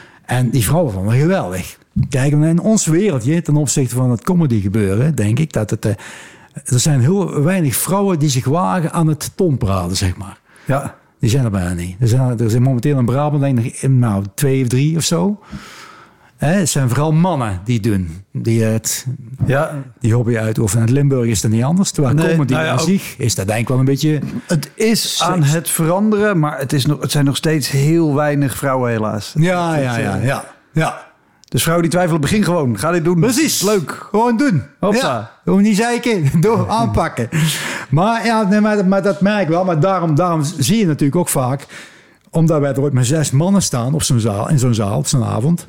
en die vrouwen vonden het geweldig. Kijk, in ons wereldje, ten opzichte van het comedy gebeuren, denk ik dat het... Uh, er zijn heel weinig vrouwen die zich wagen aan het tonpraten, zeg maar. Ja. Die zijn er bijna niet. Er zijn, er zijn momenteel in Brabant denk ik, nou, twee of drie of zo. Hè, het zijn vooral mannen die doen. Die het, ja. die hobby uitoefenen. In Limburg is dat niet anders. Terwijl nee, comedy nou ja, aan ook, zich is dat denk ik wel een beetje... Het is seks. Aan het veranderen, maar het, is nog, het zijn nog steeds heel weinig vrouwen helaas. Ja, ja, ja, ja, ja. Dus vrouwen die twijfelen, begin gewoon. Ga dit doen. Precies. Leuk. Gewoon doen. Hopsa. Ja. Gewoon niet zeiken. Door aanpakken. Maar, ja, nee, maar, maar dat merk ik wel. Maar daarom, daarom zie je natuurlijk ook vaak... Omdat wij er ooit met zes mannen staan op zo'n zaal, in zo'n zaal op zo'n avond...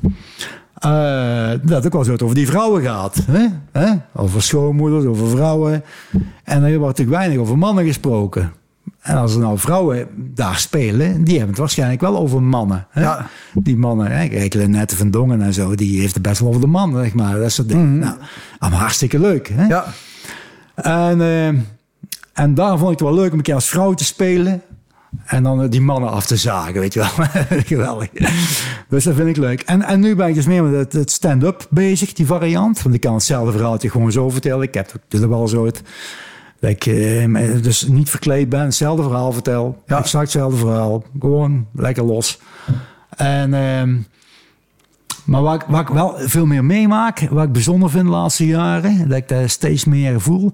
Uh, dat het ook wel zo over die vrouwen gaat. Hè? Hè? Over schoonmoeders, over vrouwen. En er wordt natuurlijk weinig over mannen gesproken. En als er nou vrouwen daar spelen, die hebben het waarschijnlijk wel over mannen. Hè? Ja. Die mannen, hè? Kijk, Lenette van Dongen en zo, die heeft het best wel over de mannen, zeg maar. Dat soort dingen. Mm-hmm. Nou, allemaal hartstikke leuk. Hè? Ja. En, uh, en daar vond ik het wel leuk om een keer als vrouw te spelen. En dan die mannen af te zagen, weet je wel. Geweldig. Dus dat vind ik leuk. En, en nu ben ik dus meer met het, het stand-up bezig, die variant. Want ik kan hetzelfde verhaaltje gewoon zo vertellen. Ik heb het wel zo het... Dat ik eh, dus niet verkleed ben, hetzelfde verhaal vertel. Ja. Exact hetzelfde verhaal. Gewoon lekker los. En, eh, maar wat, wat ik wel veel meer meemaak, wat ik bijzonder vind de laatste jaren, dat ik dat steeds meer voel,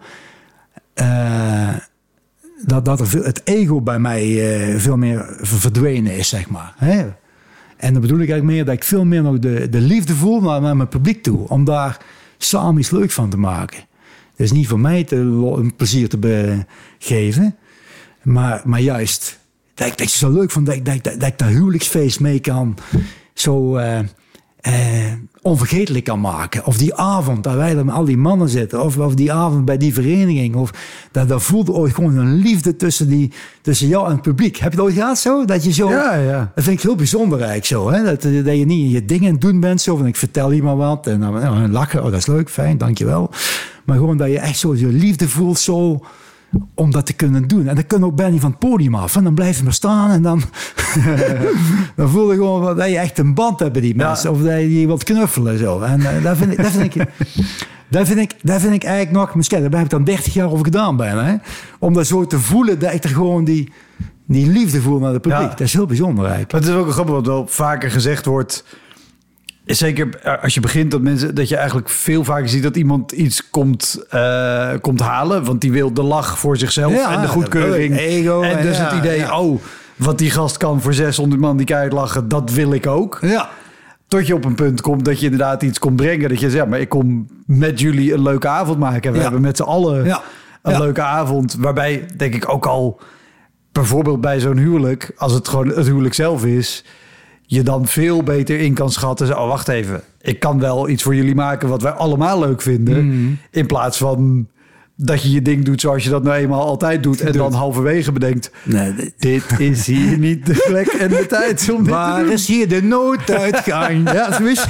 uh, dat, dat er veel, het ego bij mij uh, veel meer verdwenen is, zeg maar. Hè? En dan bedoel ik eigenlijk meer dat ik veel meer nog de, de liefde voel naar, naar mijn publiek toe. Om daar samen iets leuks van te maken. Dus niet voor mij te, een plezier te geven, maar, maar juist dat ik, dat ik het zo leuk vond dat ik, dat, dat, dat ik dat huwelijksfeest mee kan. Zo, uh, uh, onvergetelijk kan maken. Of die avond dat wij er met al die mannen zitten. Of, of die avond bij die vereniging. Of dat, dat voelde ooit gewoon een liefde tussen, die, tussen jou en het publiek. Heb je het ooit gehad zo? Dat je zo... Ja, ja. Dat vind ik heel bijzonder eigenlijk zo. Hè? Dat, dat je niet je dingen aan het doen bent. Zo van, ik vertel iemand wat. En dan nou, lachen. Oh, dat is leuk. Fijn, dankjewel. Maar gewoon dat je echt zo je liefde voelt zo... om dat te kunnen doen. En dan kunnen ook bijna niet van het podium af. En dan blijf je maar staan en dan... dan voel je gewoon dat je echt een band hebt bij die mensen. Ja. Of dat je die wilt knuffelen. Zo. En uh, daar vind ik... Daar vind ik Daar vind, ik, daar vind ik eigenlijk nog... Misschien, daar heb ik dan dertig jaar over gedaan bijna. Hè? Om dat zo te voelen dat ik er gewoon die, die liefde voel naar het publiek. Ja. Dat is heel bijzonder eigenlijk. Maar het is ook een grappig wat wel vaker gezegd wordt... Zeker als je begint, dat mensen dat je eigenlijk veel vaker ziet dat iemand iets komt, uh, komt halen. Want die wil de lach voor zichzelf ja, en de goedkeuring. Ego, en dus ja, het idee, ja. oh, wat die gast kan voor zeshonderd man die keihard lachen, dat wil ik ook. Ja. Tot je op een punt komt dat je inderdaad iets komt brengen. Dat je zegt, maar ik kom met jullie een leuke avond maken. En we ja. hebben met z'n allen ja. een ja. leuke avond. Waarbij, denk ik ook al, bijvoorbeeld bij zo'n huwelijk, als het gewoon het huwelijk zelf is... je dan veel beter in kan schatten. Oh, wacht even. Ik kan wel iets voor jullie maken wat wij allemaal leuk vinden. Mm. In plaats van dat je je ding doet zoals je dat nou eenmaal altijd doet. En dan halverwege bedenkt... Nee, dit, dit is hier niet de plek en de tijd om dit Waar te doen. is hier de nooduitgang? Ja, zoiets.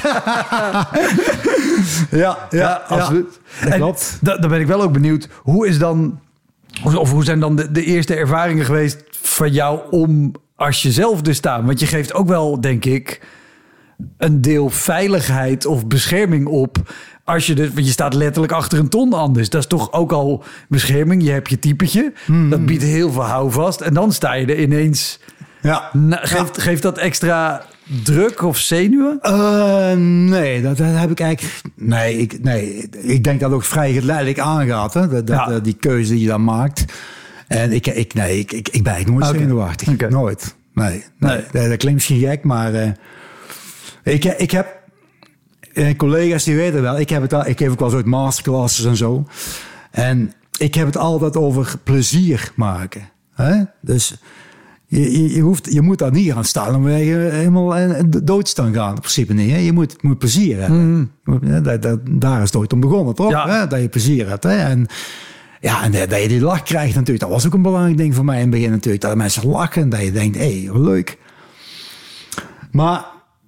ja, ja, absoluut. Ja, dat klopt. Da, dan ben ik wel ook benieuwd. Hoe is dan... Of hoe zijn dan de, de eerste ervaringen geweest van jou om... als je zelf dus staat. Want je geeft ook wel, denk ik... een deel veiligheid of bescherming op... als je dus, want je staat letterlijk achter een ton anders. Dat is toch ook al bescherming. Je hebt je typetje. Mm. Dat biedt heel veel houvast. En dan sta je er ineens... Ja. Na, geeft, ja. geeft dat extra druk of zenuwen? Uh, nee, dat, dat heb ik eigenlijk... Nee ik, nee, ik denk dat het ook vrij geleidelijk aangaat. Hè? Dat, dat, ja. Die keuze die je dan maakt... En ik, ik, nee, ik, ik, ik ben eigenlijk nooit okay. zenuwachtig. Okay. Nooit. Nee, nee. nee. Dat klinkt misschien gek, maar... Uh, ik, ik heb... Uh, collega's die weten wel. Ik, heb het al, ik geef ook wel eens uit masterclasses en zo. En ik heb het altijd over plezier maken. Hè? Dus je, je, je, hoeft, je moet daar niet gaan staan... om je helemaal doodstaan gaan. In principe niet. Hè? Je moet, moet plezier hebben. Mm. Moet, dat, dat, daar is het ooit om begonnen, toch? Ja. Hè? Dat je plezier hebt. Hè? En... Ja, en dat je die lach krijgt natuurlijk. Dat was ook een belangrijk ding voor mij in het begin natuurlijk. Dat mensen lachen en dat je denkt, hé, hey, leuk. Maar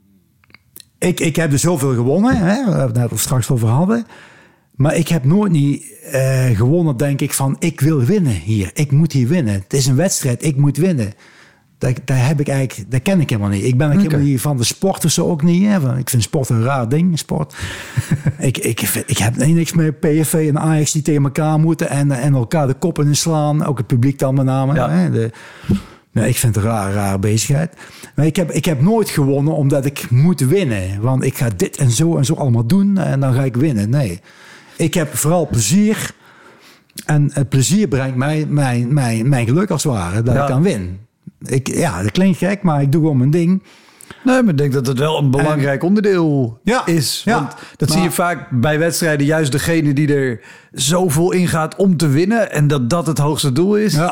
ik, ik heb dus zoveel gewonnen. Hè, waar we het net al straks over hadden. Maar ik heb nooit niet uh, gewonnen, denk ik, van ik wil winnen hier. Ik moet hier winnen. Het is een wedstrijd, ik moet winnen. Dat, dat, heb ik eigenlijk, dat ken ik helemaal niet. Ik ben okay. helemaal niet van de sport of zo ook niet. Hè. Ik vind sport een raar ding, sport. ik, ik, ik heb niks met P S V en Ajax die tegen elkaar moeten... en, en elkaar de koppen inslaan. Ook het publiek dan met name. Ja. Hè. De, nee, ik vind het een raar, raar bezigheid. Maar ik heb, ik heb nooit gewonnen omdat ik moet winnen. Want ik ga dit en zo en zo allemaal doen en dan ga ik winnen. Nee, ik heb vooral plezier. En het plezier brengt mij mijn, mijn, mijn geluk als het ware. Dat ja. ik dan win. Ik, ja, dat klinkt gek, maar ik doe gewoon mijn ding. Nee, maar ik denk dat het wel een belangrijk en, onderdeel ja, is. Want ja, dat maar, zie je vaak bij wedstrijden. Juist degene die er zoveel in gaat om te winnen. En dat dat het hoogste doel is. Ja,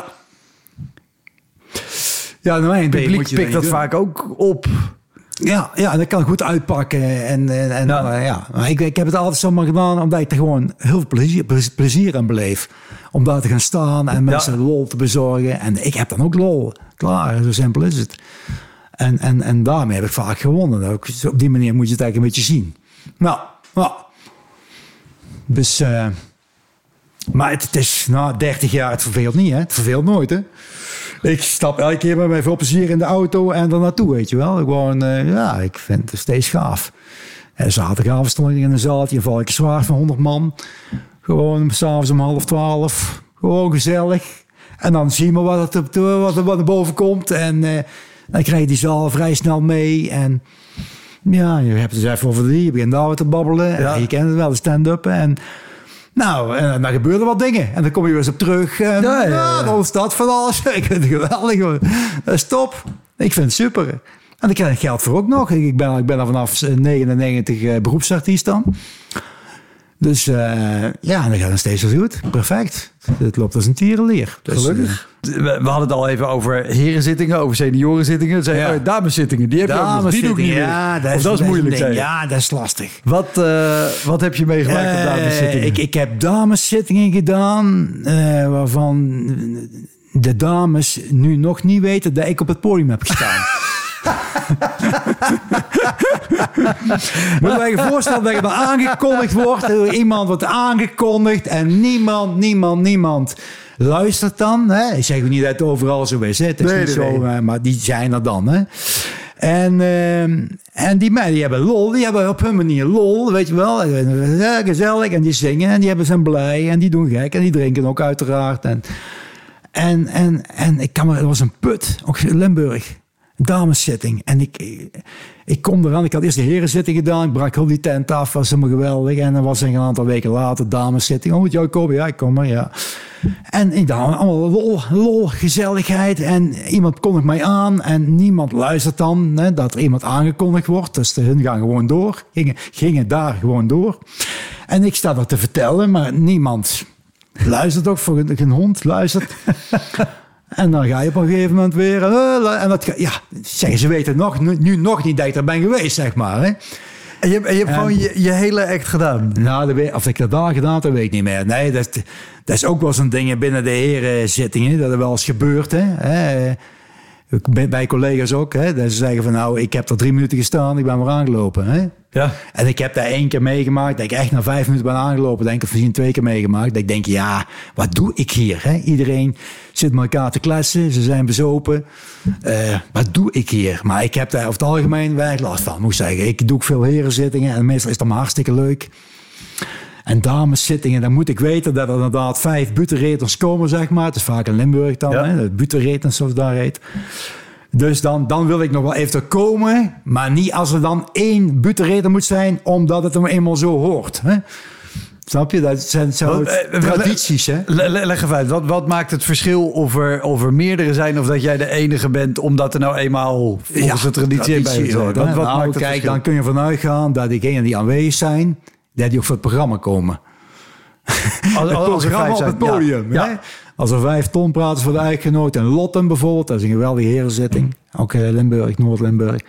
ja nou, het publiek pikt dat doen. vaak ook op. Ja, ja, dat kan goed uitpakken. En, en, en ja. Uh, ja. Maar ik, ik heb het altijd zomaar gedaan omdat ik er gewoon heel veel plezier, plezier aan beleef. Om daar te gaan staan en mensen ja. lol te bezorgen. En ik heb dan ook lol. Klaar, zo simpel is het. En, en, en daarmee heb ik vaak gewonnen. Ook op die manier moet je het eigenlijk een beetje zien. Nou, nou. Dus, uh, maar het, het is na nou, dertig jaar, het verveelt niet, hè? Het verveelt nooit, hè? Ik stap elke keer met mijn veel plezier in de auto en er naartoe, weet je wel. Gewoon, uh, ja, ik vind het steeds gaaf. En zaterdagavond stond ik in een zaaltje in Valkenswaard van honderd man. Gewoon s'avonds om half twaalf. Gewoon gezellig. En dan zien we wat er, wat er, wat er boven komt. En uh, dan krijg je die zaal vrij snel mee. En ja, je hebt het dus even over die. Je begint daar te babbelen. Ja. En je kent het wel, de stand-up. En nou, en dan gebeuren wat dingen. En dan kom je weer eens op terug. En ja, ja, ja. dan ontstaat van alles. Ik vind het geweldig. Dat is top. Ik vind het super. En dan krijg ik geld voor ook nog. Ik ben, ik ben er vanaf negenennegentig uh, beroepsartiest dan. Dus uh, ja, en dan gaat het steeds zo goed. Perfect. Het loopt als een tierenlier. Dus, gelukkig. Uh, we, we hadden het al even over herenzittingen, over seniorenzittingen. Zei, ja. oh, dameszittingen, die heb je ook nog. Die doe ik niet ja, meer. Dat of is, dat is moeilijk, ding, Ja, dat is lastig. Wat, uh, wat heb je meegemaakt uh, op dameszittingen? Ik, ik heb dameszittingen gedaan uh, waarvan de dames nu nog niet weten dat ik op het podium heb gestaan. Moet je je voorstellen dat je dan aangekondigd wordt. Iemand wordt aangekondigd en niemand, niemand, niemand luistert dan. Hè? Ik zeg niet dat het overal zo is. Hè? Het is nee, niet nee, zo, nee. maar die zijn er dan. Hè? En, uh, en die meiden die hebben lol. Die hebben op hun manier lol, weet je wel. Gezellig. En die zingen en die hebben zijn blij. En die doen gek. En die drinken ook uiteraard. En, en, en, en ik kan me, er was een put, ook in Limburg. Dameszitting. En ik, ik, ik kom eraan. Ik had eerst de herenzitting gedaan. Ik brak heel die tent af. Was helemaal geweldig. En dan was er een aantal weken later dameszitting. Oh, moet jij komen? Ja, ik kom maar, ja. En ik dacht, allemaal lol, lol, gezelligheid. En iemand kondigt mij aan. En niemand luistert dan hè, dat er iemand aangekondigd wordt. Dus hun gaan gewoon door. Gingen, gingen daar gewoon door. En ik sta dat te vertellen, maar niemand luistert ook. Voor een, een hond luistert. En dan ga je op een gegeven moment weer... Uh, en dat, ja, zeggen ze weten nog, nu, nu nog niet dat ik er ben geweest, zeg maar. Hè. En je hebt, en je hebt en, gewoon je, je hele act gedaan? Nou, weet, of ik dat daar gedaan heb, dat weet ik niet meer. Nee, dat, dat is ook wel zo'n ding binnen de herenzittingen. Dat er wel eens gebeurt, hè. hè. Bij, bij collega's ook, hè. Dat ze zeggen van nou, ik heb er drie minuten gestaan, ik ben weer aangelopen. Hè. Ja. En ik heb daar één keer meegemaakt, dat ik echt na vijf minuten ben aangelopen. Denk ik misschien twee keer meegemaakt. Dat ik denk, ja, wat doe ik hier? Hè? Iedereen zit met elkaar te kletsen, ze zijn bezopen. Uh, wat doe ik hier? Maar ik heb daar over het algemeen weinig last van, moet ik zeggen. Ik doe ook veel herenzittingen en meestal is dat maar hartstikke leuk. En dameszittingen, dan moet ik weten dat er inderdaad vijf butenretens komen, zeg maar. Het is vaak in Limburg dan, ja. hè? Butenretens zoals het daar heet. Dus dan, dan wil ik nog wel even komen, maar niet als er dan één butenreter moet zijn, omdat het hem eenmaal zo hoort. Hè? Snap je? Dat zijn, zijn wat, tradities, hè? Leg even uit. Wat, wat maakt het verschil of er, of er meerdere zijn of dat jij de enige bent, omdat er nou eenmaal volgens ja, de traditie bij is? Wat, wat nou, maakt het kijk, verschil? Dan kun je vanuit gaan dat diegenen die aanwezig zijn, dat die ook voor het programma komen. Als, als, als het programma op het podium. Ja. Hè? Ja. Als er vijf tonpraters worden uitgenodigd en Lotten bijvoorbeeld, dat is een geweldige herenzitting. Ook in Limburg, Noord-Limburg.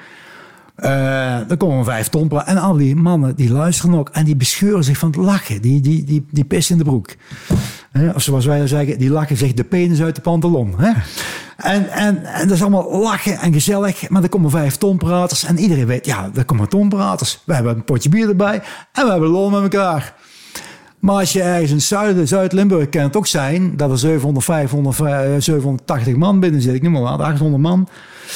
Uh, dan komen er vijf tonpraters. En al die mannen die luisteren ook en die bescheuren zich van het lachen. Die, die, die, die pissen in de broek. Hè? Of zoals wij zeggen, die lachen zich de penis uit de pantalon. Hè? En, en, en dat is allemaal lachen en gezellig. Maar er komen vijf tonpraters en iedereen weet, ja, er komen praters. We hebben een potje bier erbij en we hebben lol met elkaar. Maar als je ergens in Zuid, Zuid-Limburg kan het ook zijn dat er zevenhonderd, vijfhonderd, zevenhonderdtachtig man binnen zit. Ik noem maar wat, achthonderd man.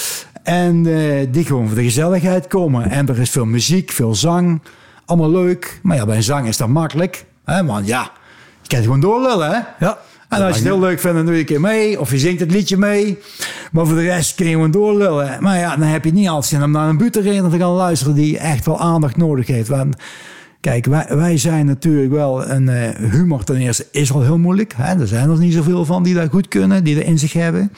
En uh, die gewoon voor de gezelligheid komen. En er is veel muziek, veel zang. Allemaal leuk. Maar ja, bij zang is dat makkelijk. Hè? Want ja, je kan het gewoon doorlullen. Hè? Ja. En als je het heel leuk vindt, dan doe je een keer mee. Of je zingt het liedje mee. Maar voor de rest kun je gewoon doorlullen. Maar ja, dan heb je niet altijd zin om naar een butenrechter te gaan luisteren die echt wel aandacht nodig heeft. Want kijk, wij, wij zijn natuurlijk wel een uh, humor ten eerste is al heel moeilijk. Hè? Er zijn er niet zoveel van die dat goed kunnen, die er in zich hebben.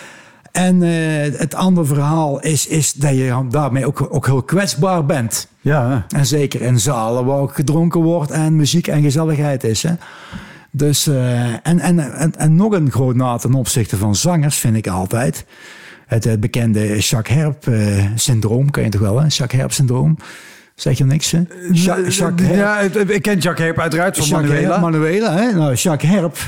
En uh, het andere verhaal is, is dat je daarmee ook, ook heel kwetsbaar bent. Ja. En zeker in zalen waar ook gedronken wordt en muziek en gezelligheid is. Hè? Dus, uh, en, en, en, en nog een groot na ten opzichte van zangers vind ik altijd. Het uh, bekende Jacques Herp uh, syndroom, ken je toch wel, hè? Jacques Herp syndroom. Zeg je niks, hè? Jacques, Jacques Herp. Ja, ik ken Jacques Herp uiteraard van Jacques Manuela. Herp, Manuela, hè? Nou, Jacques Herp...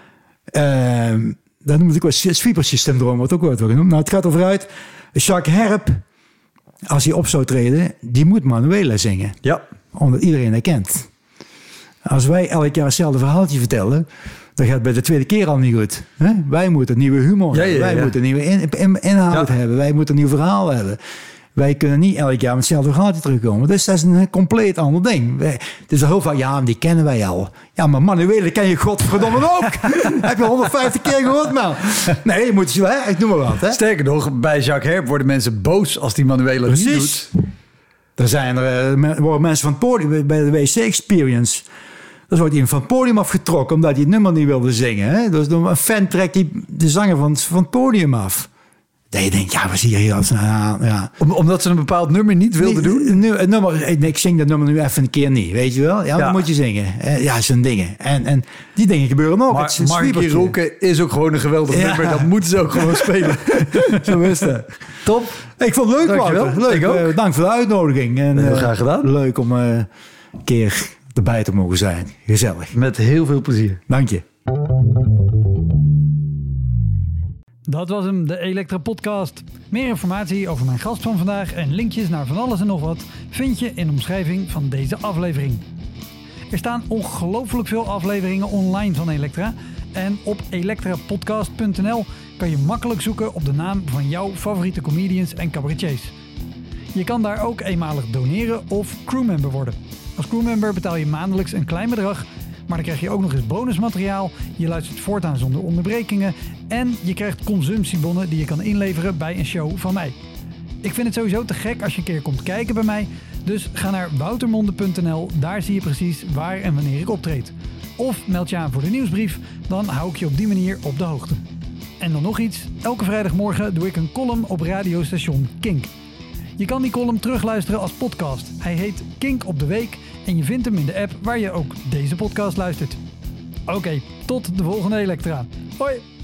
Uh, dat noem ik wel Sweepertje-syndroom, wordt ook wordt genoemd. Nou, het gaat over uit. Jacques Herp, als hij op zou treden, die moet Manuela zingen. Ja. Omdat iedereen dat kent. Als wij elk jaar hetzelfde verhaaltje vertellen, dan gaat het bij de tweede keer al niet goed. Hè? Wij moeten nieuwe humor ja, hebben. Ja, wij ja. moeten nieuwe in, in, inhoud ja. hebben. Wij moeten een nieuw verhaal hebben. Wij kunnen niet elk jaar met hetzelfde verhaaltje terugkomen. Dus dat is een compleet ander ding. Wij, het is heel vaak, ja, die kennen wij al. Ja, maar Manuela ken je godverdomme ook. Heb je honderdvijftig keer gehoord, man? Nee, je moet, hè? Ik noem maar wat. Hè? Sterker nog, bij Jacques Herp worden mensen boos als die Manuela niet doet. Er zijn er, er worden mensen van het podium, bij de W C Experience. Dan wordt iemand van het podium afgetrokken omdat hij het nummer niet wilde zingen. Hè? Dus een fan trekt die de zanger van, van het podium af. Dat je denkt, ja, wat zie je hier als nou, ja. Om, omdat ze een bepaald nummer niet wilden nee, doen? Nu, het nummer, ik zing dat nummer nu even een keer niet, weet je wel? Ja, ja. dan moet je zingen. Ja, zo'n dingen. En, en die dingen gebeuren ook. Maar Markie Roken is ook gewoon een geweldig ja. nummer. Dat moeten ze ook gewoon spelen. Zo is het. Top. Ik vond het leuk, Wouter. Leuk. Ik ook. Uh, dank voor de uitnodiging. En, heel uh, graag gedaan. Leuk om uh, een keer erbij te mogen zijn. Gezellig. Met heel veel plezier. Dank je. Dat was hem, de Elektra Podcast. Meer informatie over mijn gast van vandaag en linkjes naar van alles en nog wat vind je in de omschrijving van deze aflevering. Er staan ongelooflijk veel afleveringen online van Elektra. En op elektra podcast punt n l kan je makkelijk zoeken op de naam van jouw favoriete comedians en cabaretiers. Je kan daar ook eenmalig doneren of crewmember worden. Als crewmember betaal je maandelijks een klein bedrag, maar dan krijg je ook nog eens bonusmateriaal. Je luistert voortaan zonder onderbrekingen en je krijgt consumptiebonnen die je kan inleveren bij een show van mij. Ik vind het sowieso te gek als je een keer komt kijken bij mij, dus ga naar woutermonde punt n l, daar zie je precies waar en wanneer ik optreed. Of meld je aan voor de nieuwsbrief, dan hou ik je op die manier op de hoogte. En dan nog iets, elke vrijdagmorgen doe ik een column op radiostation Kink. Je kan die column terugluisteren als podcast. Hij heet Kink op de Week en je vindt hem in de app waar je ook deze podcast luistert. Oké, okay, tot de volgende Elektra. Hoi!